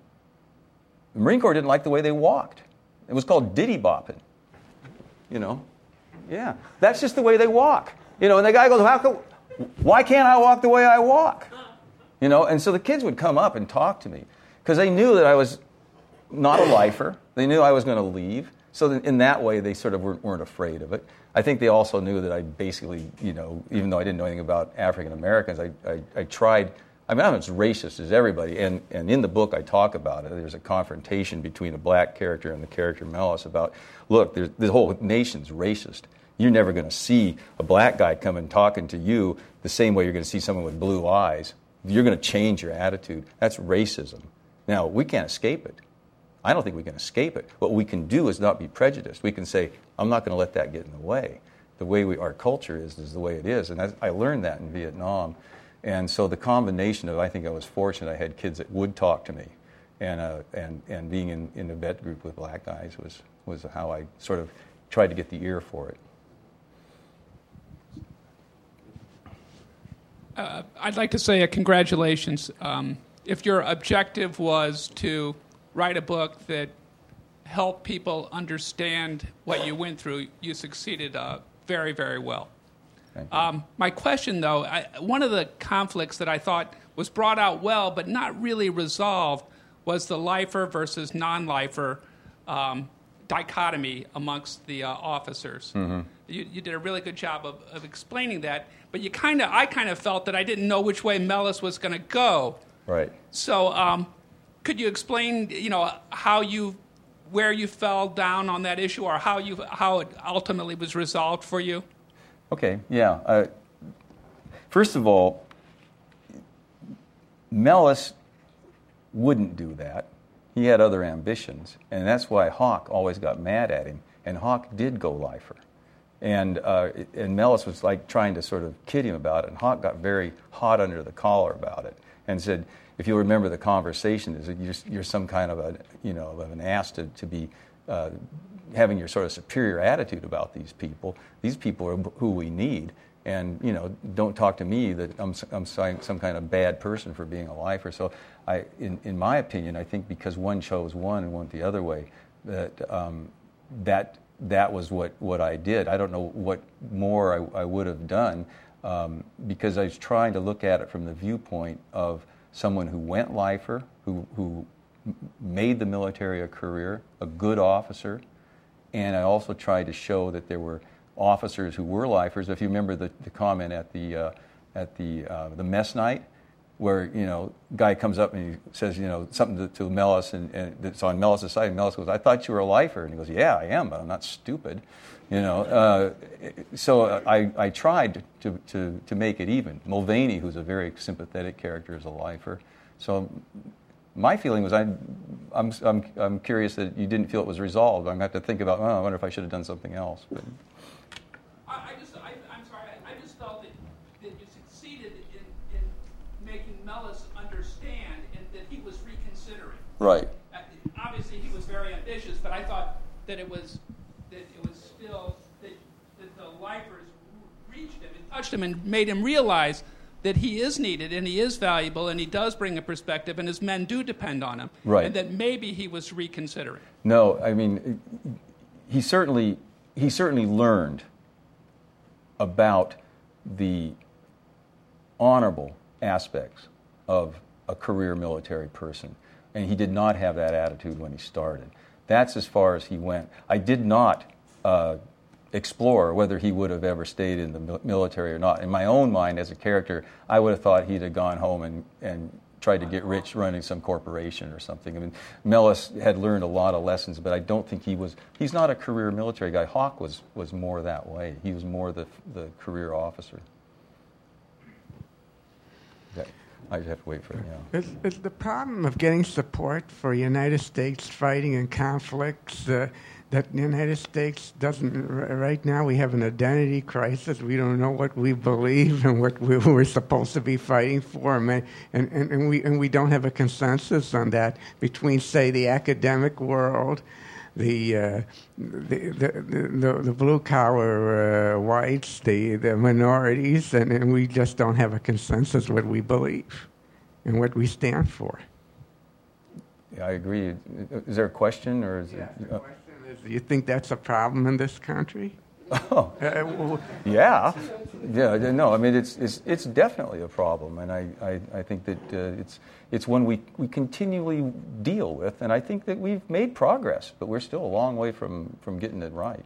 the Marine Corps didn't like the way they walked. It was called ditty bopping. You know? Yeah. That's just the way they walk. You know, and the guy goes, How come, why can't I walk the way I walk? You know, and so the kids would come up and talk to me because they knew that I was not a lifer. They knew I was going to leave. So in that way, they sort of weren't, weren't afraid of it. I think they also knew that I basically, you know, even though I didn't know anything about African Americans, I, I, I tried... I mean, I'm as racist as everybody, and, and in the book I talk about it. There's a confrontation between a black character and the character Mellis about, look, there's, the whole nation's racist. You're never going to see a black guy come and talking to you the same way you're going to see someone with blue eyes. You're going to change your attitude. That's racism. Now, we can't escape it. I don't think we can escape it. What we can do is not be prejudiced. We can say, I'm not going to let that get in the way. The way we, our culture is is the way it is, and I, I learned that in Vietnam. And so the combination of, I think I was fortunate I had kids that would talk to me, and uh, and and being in, in a vet group with black guys was, was how I sort of tried to get the ear for it. Uh, I'd like to say a congratulations. Um, if your objective was to write a book that helped people understand what you went through, you succeeded uh, very, very well. Um, my question, though, I, one of the conflicts that I thought was brought out well but not really resolved was the lifer versus non-lifer um, dichotomy amongst the uh, officers. Mm-hmm. You, you did a really good job of, of explaining that, but you kind of, I kind of felt that I didn't know which way Mellis was going to go. Right. So, um, could you explain, you know, how you, where you fell down on that issue, or how you, how it ultimately was resolved for you? Okay, yeah. Uh, first of all, Mellis wouldn't do that. He had other ambitions, and that's why Hawk always got mad at him, and Hawk did go lifer. And, uh, and Mellis was like trying to sort of kid him about it, and Hawk got very hot under the collar about it and said, if you remember the conversation, is that you're, you're some kind of, a, you know, of an ass to, to be... Uh, having your sort of superior attitude about these people. These people are who we need, and you know, don't talk to me that I'm I'm some kind of bad person for being a lifer. So, I, in in my opinion, I think because one chose one and went the other way, that um, that that was what, what I did. I don't know what more I, I would have done um, because I was trying to look at it from the viewpoint of someone who went lifer, who who made the military a career, a good officer. And I also tried to show that there were officers who were lifers. If you remember the, the comment at the uh, at the uh, the mess night, where, you know, guy comes up and he says, you know, something to, to Mellis, and, and it's on Mellis' side, and Mellis goes, I thought you were a lifer. And he goes, yeah, I am, but I'm not stupid. You know, uh, so I, I tried to, to, to make it even. Mulvaney, who's a very sympathetic character, is a lifer. So my feeling was I, I'm, I'm, I'm curious that you didn't feel it was resolved. I'm going to have to think about, oh, I wonder if I should have done something else. But I, I just, I, I'm sorry, I, I just felt that, that you succeeded in, in making Mellis understand and that he was reconsidering. Right. Uh, obviously, he was very ambitious, but I thought that it was that it was still that, that the lifers reached him and touched him and made him realize that he is needed and he is valuable and he does bring a perspective and his men do depend on him. Right. And that maybe he was reconsidering. No, I mean, he certainly he certainly learned about the honorable aspects of a career military person, and he did not have that attitude when he started. That's as far as he went. I did not uh, explore whether he would have ever stayed in the military or not. In my own mind, as a character, I would have thought he'd have gone home and, and tried to get rich running some corporation or something. I mean, Mellis had learned a lot of lessons, but I don't think he was, he's not a career military guy. Hawk was, was more that way. He was more the, the career officer. Okay. I just have to wait for it, yeah. Is, is the problem of getting support for United States fighting in conflicts uh, that the United States doesn't, right now we have an identity crisis. We don't know what we believe and what we, we're supposed to be fighting for, and, and, and, we, and we don't have a consensus on that between, say, the academic world, the uh, the, the, the, the blue-collar uh, whites, the, the minorities, and, and we just don't have a consensus what we believe and what we stand for. Yeah, I agree. Is there a question? Or is yeah, it, the question is, do you think that's a problem in this country? Oh, uh, well, yeah. Yeah, no, I mean, it's it's, it's definitely a problem, and I, I, I think that uh, it's it's one we, we continually deal with, and I think that we've made progress, but we're still a long way from, from getting it right.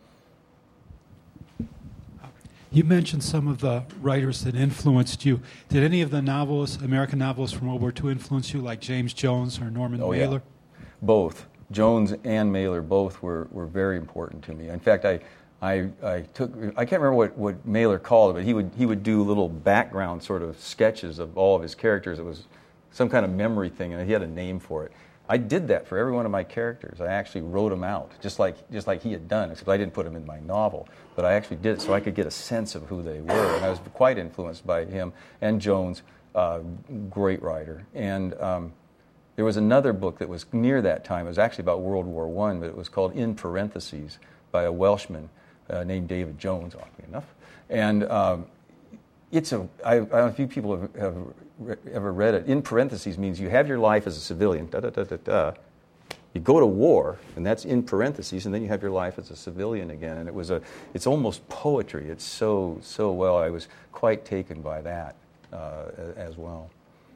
You mentioned some of the writers that influenced you. Did any of the novelists, American novelists from World War Two, influence you, like James Jones or Norman oh, Mailer? Yeah. Both. Jones and Mailer both were, were very important to me. In fact, I I, I took I can't remember what, what Mailer called it, but he would he would do little background sort of sketches of all of his characters. It was some kind of memory thing, and he had a name for it. I did that for every one of my characters. I actually wrote them out, just like just like he had done, except I didn't put them in my novel. But I actually did it so I could get a sense of who they were. And I was quite influenced by him and Jones, uh, great writer. And um, there was another book that was near that time. It was actually about World War One, but it was called In Parentheses by a Welshman uh, named David Jones, oddly enough. And um, it's a I, I don't know if you people have, have re- ever read it. In parentheses means you have your life as a civilian. Da da da da da. You go to war, and that's in parentheses, and then you have your life as a civilian again. And it was a, it's almost poetry. It's so, so well. I was quite taken by that uh, as well.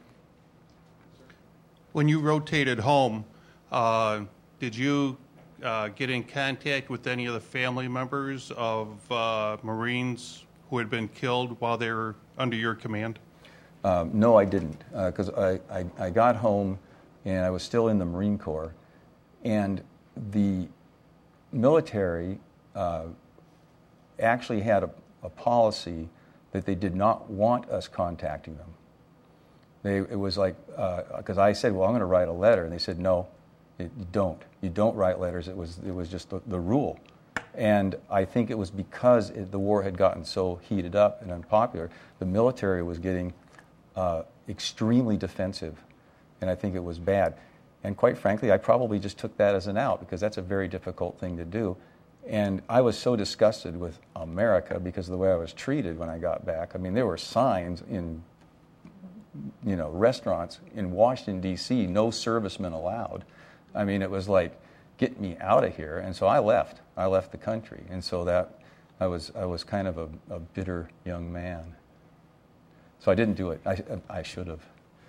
When you rotated home, uh, did you uh, get in contact with any of the family members of uh, Marines who had been killed while they were under your command? Um, no, I didn't, because uh, I, I, I got home, and I was still in the Marine Corps. And the military uh, actually had a, a policy that they did not want us contacting them. They, it was like, because uh, I said, well, I'm going to write a letter. And they said, no, it, you don't. You don't write letters. It was, it was just the, the rule. And I think it was because it, the war had gotten so heated up and unpopular, the military was getting uh, extremely defensive. And I think it was bad. And quite frankly, I probably just took that as an out because that's a very difficult thing to do. And I was so disgusted with America because of the way I was treated when I got back. I mean, there were signs in, you know, restaurants in Washington, D C, no servicemen allowed. I mean, it was like, get me out of here. And so I left. I left the country. And so that, I was I was kind of a, a bitter young man. So I didn't do it. I, I should have.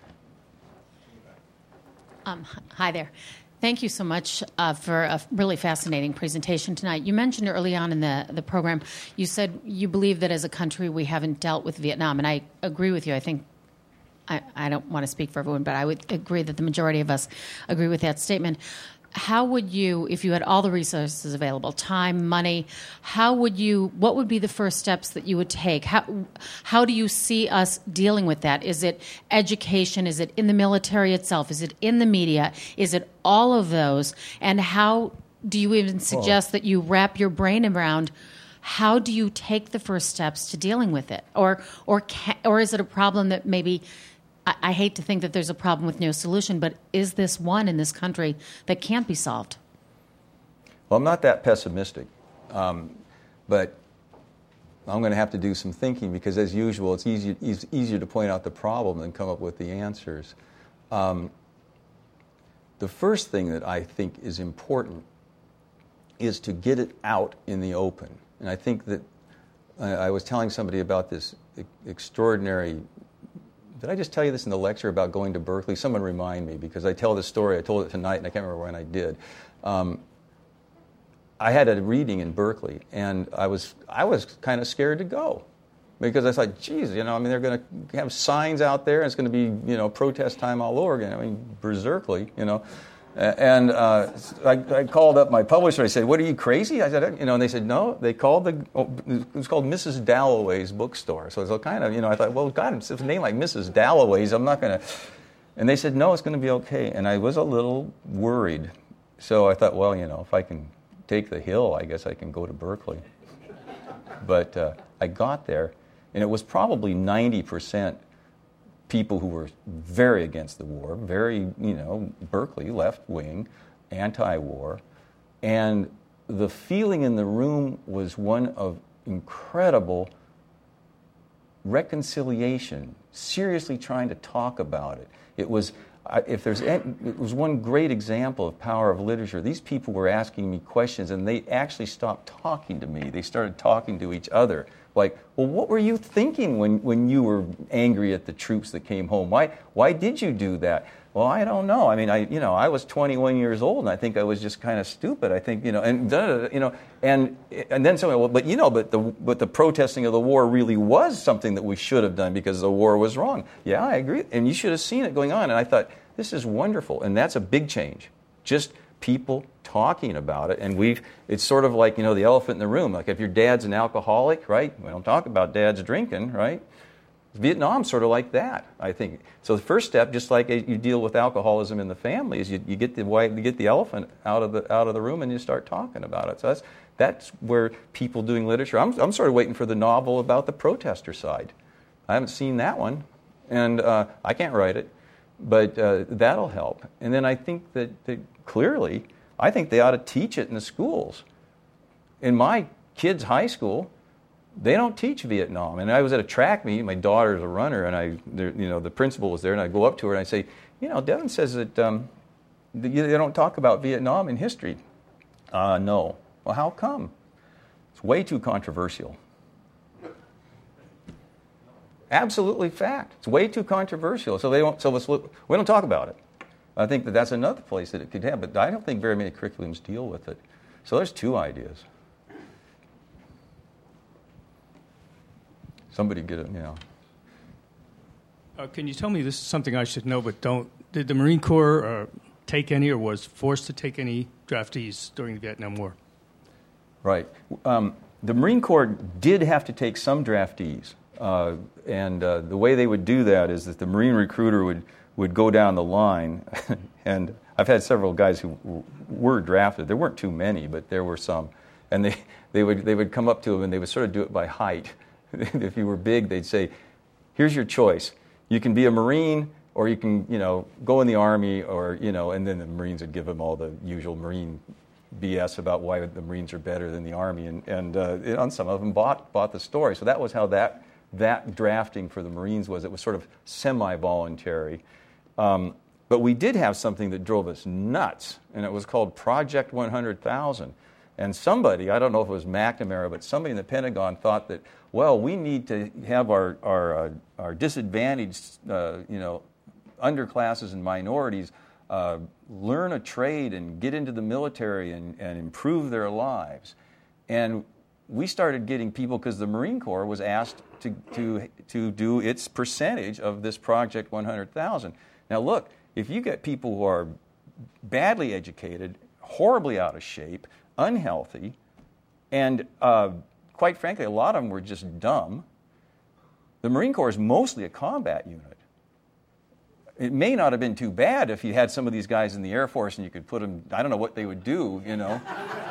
Um, hi there. Thank you so much uh, for a really fascinating presentation tonight. You mentioned early on in the, the program, you said you believe that as a country we haven't dealt with Vietnam, and I agree with you. I think I, I don't want to speak for everyone, but I would agree that the majority of us agree with that statement. How would you, if you had all the resources available, time, money, how would you, what would be the first steps that you would take? How, how do you see us dealing with that? Is it education? Is it in the military itself? Is it in the media? Is it all of those? And how do you even suggest that you wrap your brain around how do you take the first steps to dealing with it? Or, or, can, or is it a problem that maybe... I hate to think that there's a problem with no solution, but is this one in this country that can't be solved? Well, I'm not that pessimistic, um, but I'm going to have to do some thinking because, as usual, it's easier, it's easier to point out the problem than come up with the answers. Um, the first thing that I think is important is to get it out in the open. And I think that I, I was telling somebody about this e- extraordinary... Did I just tell you this in the lecture about going to Berkeley? Someone remind me, because I tell this story. I told it tonight, and I can't remember when I did. Um, I had a reading in Berkeley, and I was I was kind of scared to go, because I thought, geez, you know, I mean, they're going to have signs out there, and it's going to be, you know, protest time all over again. I mean, berserkly, you know. And uh, I, I called up my publisher. I said, "What, are you crazy?" I said, "You know," and they said, "No." They called the oh, it was called Missus Dalloway's bookstore. So it's kind of, you know, I thought, well, God, it's a name like Missus Dalloway's, I'm not going to. And they said, "No, it's going to be okay." And I was a little worried. So I thought, well, you know, if I can take the hill, I guess I can go to Berkeley. But uh, I got there, and it was probably ninety percent. People who were very against the war, very, you know, Berkeley, left-wing, anti-war. And the feeling in the room was one of incredible reconciliation, seriously trying to talk about it. It was, if there's, it was one great example of power of literature. These people were asking me questions, and they actually stopped talking to me. They started talking to each other. Like, well, what were you thinking when, when you were angry at the troops that came home? Why why did you do that? Well, I don't know. I mean, I you know I was twenty-one years old, and I think I was just kind of stupid. I think you know, and you know, and and then someone, well, but you know, but the but the protesting of the war really was something that we should have done because the war was wrong. Yeah, I agree, and you should have seen it going on. And I thought, this is wonderful, and that's a big change. Just people talking about it, and we've it's sort of like, you know, the elephant in the room. Like, if your dad's an alcoholic, right, we don't talk about dads drinking, right? Vietnam's sort of like that, I think. So the first step, just like you deal with alcoholism in the family, is you, you get the white, you get the elephant out of the out of the room and you start talking about it. So that's that's where people doing literature. I'm I'm sort of waiting for the novel about the protester side. I haven't seen that one, and uh, I can't write it, but uh, that'll help. And then I think that, that clearly, I think they ought to teach it in the schools. In my kids' high school, they don't teach Vietnam. And I was at a track meet. My daughter's a runner, and I, you know, the principal was there, and I go up to her and I say, you know, Devin says that um, they don't talk about Vietnam in history. Uh, no. Well, how come? It's way too controversial. Absolutely fact. It's way too controversial. So they don't. So let's look, we don't talk about it. I think that that's another place that it could have, but I don't think very many curriculums deal with it. So there's two ideas. Somebody get it, you know. Uh, can you tell me, this is something I should know, but don't, did the Marine Corps uh, take any or was forced to take any draftees during the Vietnam War? Right. Um, the Marine Corps did have to take some draftees, uh, and uh, the way they would do that is that the Marine recruiter would, would go down the line, and I've had several guys who w- were drafted. There weren't too many, but there were some. And they, they, would, they would come up to them, and they would sort of do it by height. If you were big, they'd say, here's your choice. You can be a Marine, or you can, you know, go in the Army, or, you know, and then the Marines would give them all the usual Marine B S about why the Marines are better than the Army, and, and uh, you know, some of them bought, bought the story. So that was how that, that drafting for the Marines was. It was sort of semi-voluntary. Um, but we did have something that drove us nuts, and it was called Project one hundred thousand. And somebody, I don't know if it was McNamara, but somebody in the Pentagon thought that, well, we need to have our our, uh, our disadvantaged, uh, you know, underclasses and minorities uh, learn a trade and get into the military and, and improve their lives. And we started getting people because the Marine Corps was asked to, to, to do its percentage of this Project one hundred thousand. Now look, if you get people who are badly educated, horribly out of shape, unhealthy, and uh, quite frankly, a lot of them were just dumb, the Marine Corps is mostly a combat unit. It may not have been too bad if you had some of these guys in the Air Force and you could put them, I don't know what they would do, you know.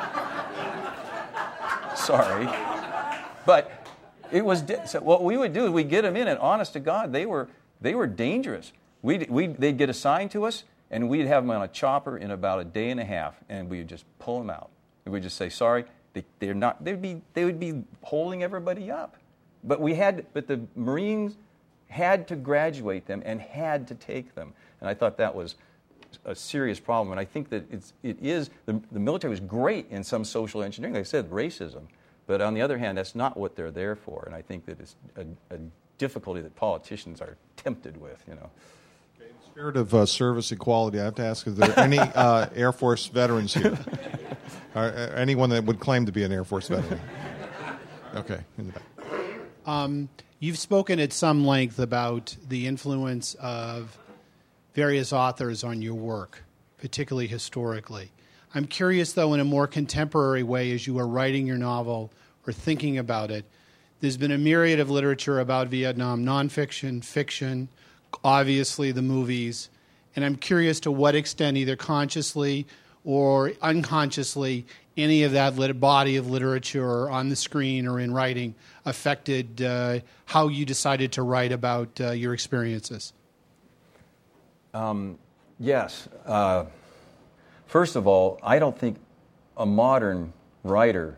Sorry. But it was, so what we would do is we'd get them in, and honest to God, they were, they were dangerous. We'd, we'd, they'd get assigned to us, and we'd have them on a chopper in about a day and a half, and we'd just pull them out. And we'd just say, sorry, they, they're not, they'd be, they would be holding everybody up. But we had, but the Marines had to graduate them and had to take them. And I thought that was a serious problem. And I think that it's, it is, the, the military was great in some social engineering, like I said, racism. But on the other hand, that's not what they're there for. And I think that it's a, a difficulty that politicians are tempted with, you know. In the spirit of uh, service equality, I have to ask, is there any uh, Air Force veterans here? Or, uh, anyone that would claim to be an Air Force veteran? Okay, in the back. Um, you've spoken at some length about the influence of various authors on your work, particularly historically. I'm curious, though, in a more contemporary way, as you are writing your novel or thinking about it, there's been a myriad of literature about Vietnam, nonfiction, fiction, obviously the movies, and I'm curious to what extent, either consciously or unconsciously, any of that lit- body of literature on the screen or in writing affected uh, how you decided to write about uh, your experiences? Um, yes. Uh, first of all, I don't think a modern writer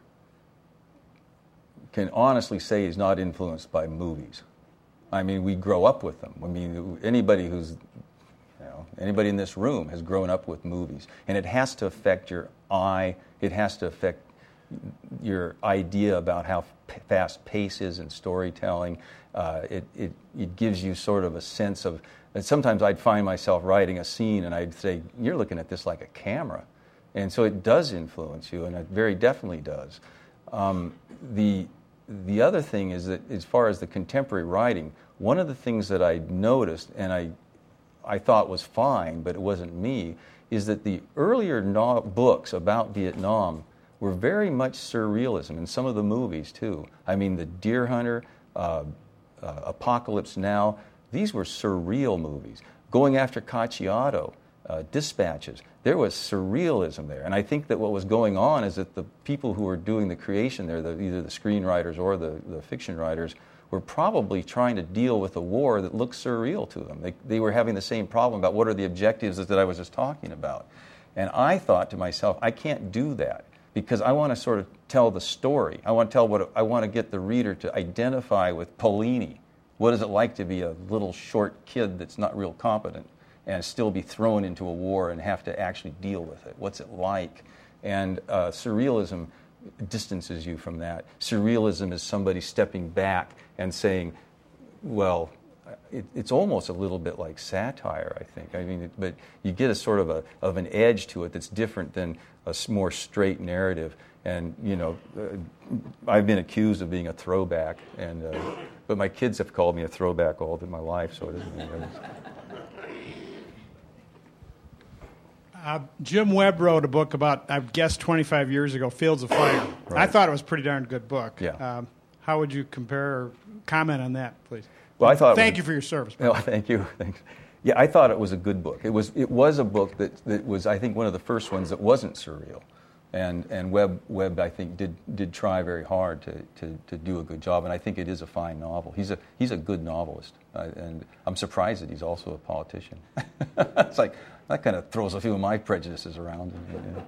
can honestly say he's not influenced by movies. I mean, we grow up with them. I mean, anybody who's, you know, anybody in this room has grown up with movies. And it has to affect your eye. It has to affect your idea about how fast pace is in storytelling. Uh, it, it, it gives you sort of a sense of, and sometimes I'd find myself writing a scene and I'd say, you're looking at this like a camera. And so it does influence you, and it very definitely does. Um, the, the other thing is that as far as the contemporary writing, one of the things that I noticed, and I, I thought was fine, but it wasn't me, is that the earlier no- books about Vietnam were very much surrealism, and some of the movies too. I mean, The Deer Hunter, uh, uh, Apocalypse Now, these were surreal movies. Going After Cacciato, uh, Dispatches, there was surrealism there. And I think that what was going on is that the people who were doing the creation there, the, either the screenwriters or the, the fiction writers, were probably trying to deal with a war that looked surreal to them. They, they were having the same problem about what are the objectives that I was just talking about. And I thought to myself, I can't do that, because I want to sort of tell the story. I want to tell what I want to get the reader to identify with Paulini. What is it like to be a little short kid that's not real competent and still be thrown into a war and have to actually deal with it? What's it like? And uh, surrealism distances you from that. Surrealism is somebody stepping back and saying, well, it, it's almost a little bit like satire, I think. I mean, it, but you get a sort of a of an edge to it that's different than a more straight narrative. And, you know, uh, I've been accused of being a throwback, and uh, but my kids have called me a throwback all of my life, so it doesn't mean anything. Uh, Jim Webb wrote a book about, I guess, twenty-five years ago, Fields of Fire. Right. I thought it was a pretty darn good book. Yeah. Um, how would you compare or comment on that, please? Well, I thought. Thank was, you for your service. No, thank you. Thanks. Yeah, I thought it was a good book. It was. It was a book that, that was, I think, one of the first ones that wasn't surreal, and and Webb Webb I think did did try very hard to, to, to do a good job, and I think it is a fine novel. He's a he's a good novelist, uh, and I'm surprised that he's also a politician. It's like that kind of throws a few of my prejudices around. You know,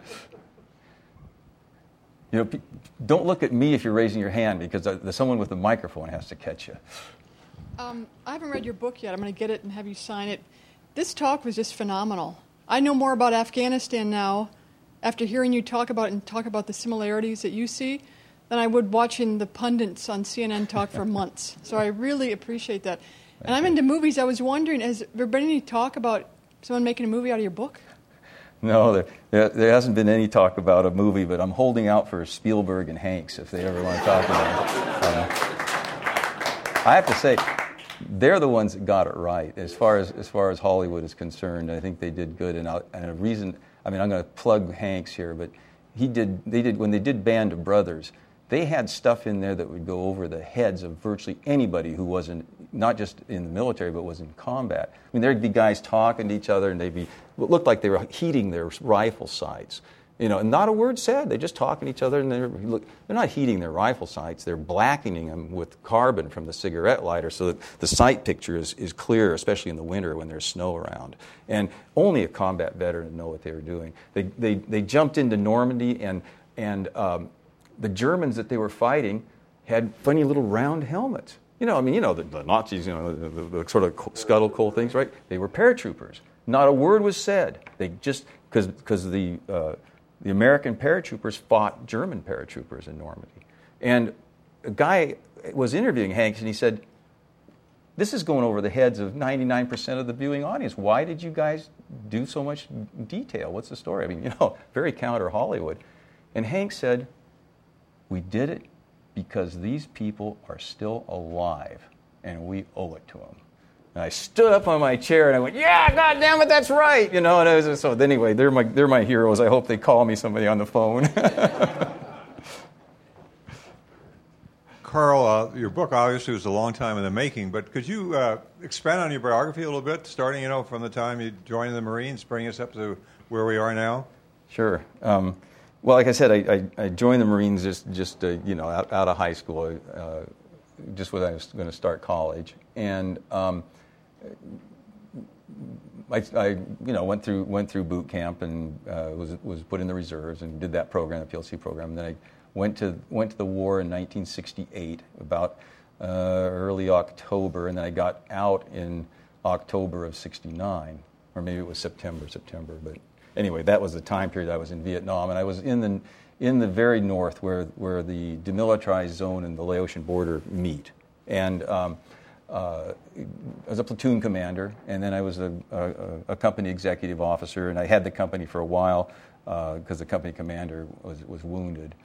you know, don't look at me if you're raising your hand, because the, the someone with the microphone has to catch you. Um, I haven't read your book yet. I'm going to get it and have you sign it. This talk was just phenomenal. I know more about Afghanistan now after hearing you talk about it and talk about the similarities that you see than I would watching the pundits on C N N talk for months. So I really appreciate that. And I'm into movies. I was wondering, has there been any talk about someone making a movie out of your book? No, there, there, there hasn't been any talk about a movie, but I'm holding out for Spielberg and Hanks if they ever want to talk about it. Uh, I have to say, they're the ones that got it right as far as as far as Hollywood is concerned. I think they did good, and, I, and a reason. I mean, I'm going to plug Hanks here, but he did. They did when they did Band of Brothers. They had stuff in there that would go over the heads of virtually anybody who wasn't, not just in the military, but was in combat. I mean, there'd be guys talking to each other, and they'd be, it looked like they were heating their rifle sights. You know, and not a word said. They're just talking to each other, and they're, look, they're not heating their rifle sights. They're blackening them with carbon from the cigarette lighter so that the sight picture is, is clear, especially in the winter when there's snow around. And only a combat veteran would know what they were doing. They, they, they jumped into Normandy, and, and um, the Germans that they were fighting had funny little round helmets. You know, I mean, you know, the, the Nazis, you know, the, the, the sort of scuttle coal things, right? They were paratroopers. Not a word was said. They just, because because the, uh, the American paratroopers fought German paratroopers in Normandy. And a guy was interviewing Hanks, and he said, this is going over the heads of ninety-nine percent of the viewing audience. Why did you guys do so much detail? What's the story? I mean, you know, very counter Hollywood. And Hanks said, we did it because these people are still alive, and we owe it to them. And I stood up on my chair and I went, "Yeah, God damn it, that's right!" You know. And I was, so anyway, they're my they're my heroes. I hope they call me somebody on the phone. Carl, uh, your book obviously was a long time in the making, but could you uh, expand on your biography a little bit, starting, you know, from the time you joined the Marines, bring us up to where we are now? Sure. Um, well, like I said, I, I, I joined the Marines just, just uh, you know, out, out of high school, uh, just when I was going to start college, and um, I, I, you know, went through went through boot camp and uh, was was put in the reserves and did that program, the P L C program. And then I went to went to the war in nineteen sixty-eight, about uh, early October, and then I got out in October of sixty-nine, or maybe it was September, September, but. Anyway, that was the time period I was in Vietnam, and I was in the in the very north where where the demilitarized zone and the Laotian border meet. And um, uh, I was a platoon commander, and then I was a, a, a company executive officer, and I had the company for a while because uh, the company commander was was wounded.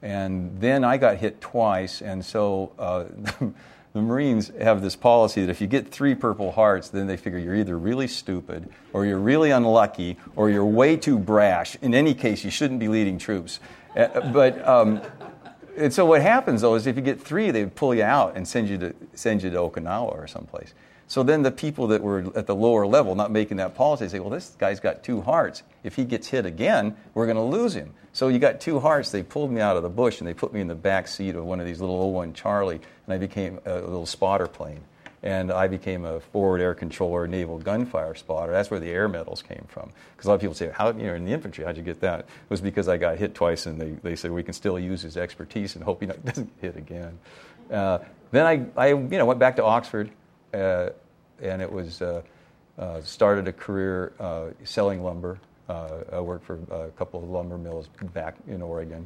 And then I got hit twice, and so uh, the Marines have this policy that if you get three Purple Hearts, then they figure you're either really stupid, or you're really unlucky, or you're way too brash. In any case, you shouldn't be leading troops. Uh, but um, and so what happens though is if you get three, they pull you out and send you to send you to Okinawa or someplace. So then the people that were at the lower level, not making that policy, say, well, this guy's got two hearts. If he gets hit again, we're going to lose him. So you got two hearts. They pulled me out of the bush, and they put me in the back seat of one of these little O one Charlie, and I became a little spotter plane. And I became a forward air controller naval gunfire spotter. That's where the air medals came from. Because a lot of people say, how, you know, in the infantry, how'd you get that? It was because I got hit twice, and they, they said we can still use his expertise and hope he doesn't hit again. Uh, then I, I you know, went back to Oxford, uh, and it was uh, uh, started a career uh, selling lumber. Uh, I worked for a couple of lumber mills back in Oregon.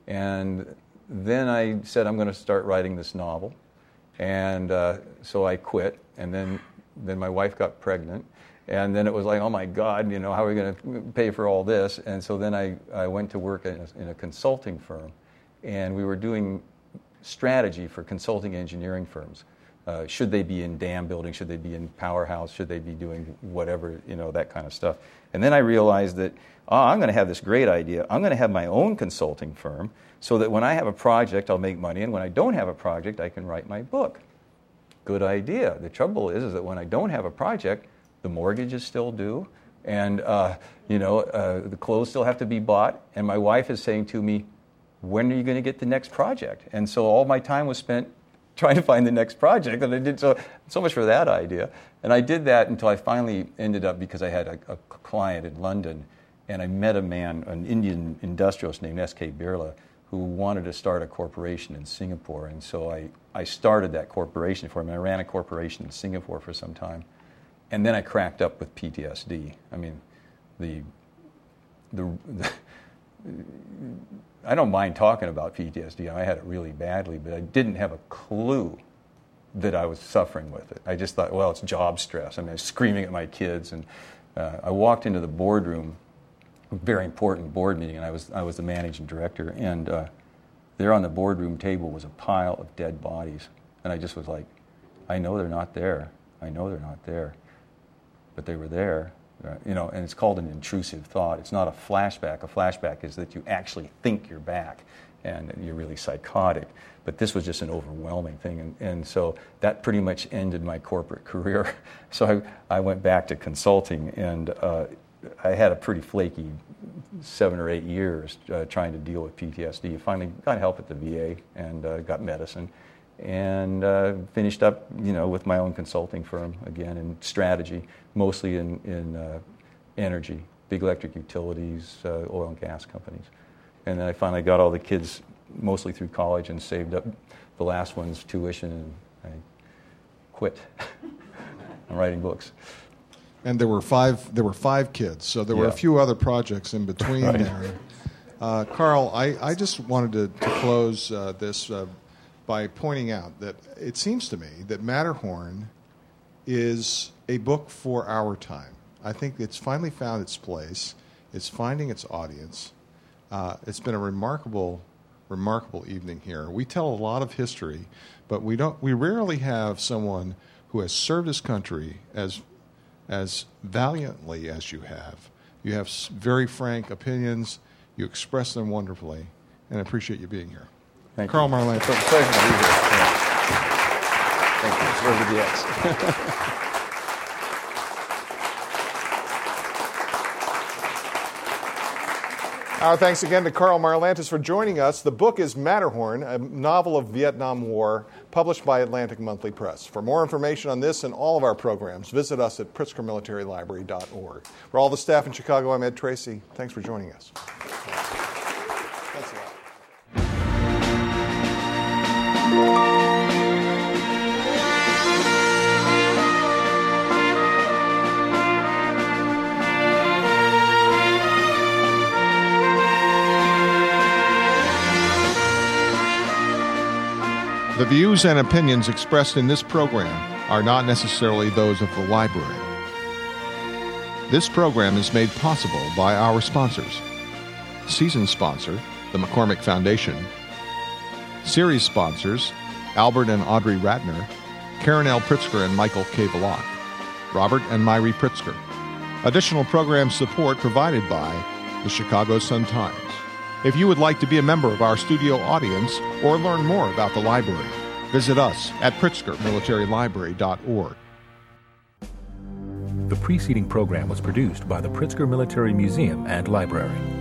And then I said, I'm going to start writing this novel. And uh, so I quit. And then, then my wife got pregnant. And then it was like, oh, my God, you know, how are we going to pay for all this? And so then I, I went to work in a, in a consulting firm. And we were doing strategy for consulting engineering firms. Uh, should they be in dam building? Should they be in powerhouse? Should they be doing whatever, you know, that kind of stuff? And then I realized that, oh, I'm going to have this great idea. I'm going to have my own consulting firm so that when I have a project, I'll make money. And when I don't have a project, I can write my book. Good idea. The trouble is, is that when I don't have a project, the mortgage is still due. And, uh, you know, uh, the clothes still have to be bought. And my wife is saying to me, when are you going to get the next project? And so all my time was spent trying to find the next project, and I did so so much for that idea. And I did that until I finally ended up, because I had a, a client in London, and I met a man, an Indian industrialist named S K Birla, who wanted to start a corporation in Singapore. And so I, I started that corporation for him. I ran a corporation in Singapore for some time. And then I cracked up with P T S D. I mean, the the, the I don't mind talking about P T S D. I had it really badly, but I didn't have a clue that I was suffering with it. I just thought, well, it's job stress. I mean, I was screaming at my kids. And uh, I walked into the boardroom a very important board meeting, and I was I was the managing director, and uh, there on the boardroom table was a pile of dead bodies, and I just was like, I know they're not there. I know they're not there, but they were there. You know, and it's called an intrusive thought. It's not a flashback. A flashback is that you actually think you're back and you're really psychotic. But this was just an overwhelming thing. And, and so that pretty much ended my corporate career. So I, I went back to consulting, and uh, I had a pretty flaky seven or eight years uh, trying to deal with P T S D. Finally got help at the V A and uh, got medicine. And uh, finished up, you know, with my own consulting firm again in strategy, mostly in, in uh, energy, big electric utilities, uh, oil and gas companies. And then I finally got all the kids mostly through college and saved up the last one's tuition, and I quit. I'm writing books. And there were five. There were five kids, so there were Yeah. a few other projects in between Right. there. Uh, Carl, I, I just wanted to, to close uh, this. Uh, by pointing out that it seems to me that Matterhorn is a book for our time. I think it's finally found its place. It's finding its audience. Uh, it's been a remarkable, remarkable evening here. We tell a lot of history, but we don't. We rarely have someone who has served his country as as valiantly as you have. You have s- very frank opinions. You express them wonderfully, and I appreciate you being here. Thank Carl you. Marlant. It's a pleasure to be here. Yeah. Thank you. Where's the X? Our thanks again to Carl Marlantes for joining us. The book is Matterhorn, a novel of Vietnam War, published by Atlantic Monthly Press. For more information on this and all of our programs, visit us at pritzker military library dot org. For all the staff in Chicago, I'm Ed Tracy. Thanks for joining us. Thanks a lot. The views and opinions expressed in this program are not necessarily those of the library. This program is made possible by our sponsors. Season sponsor, the McCormick Foundation. Series sponsors, Albert and Audrey Ratner, Karen L. Pritzker and Michael K. Belloc, Robert and Myrie Pritzker. Additional program support provided by the Chicago Sun-Times. If you would like to be a member of our studio audience or learn more about the library, visit us at pritzker military library dot org. The preceding program was produced by the Pritzker Military Museum and Library.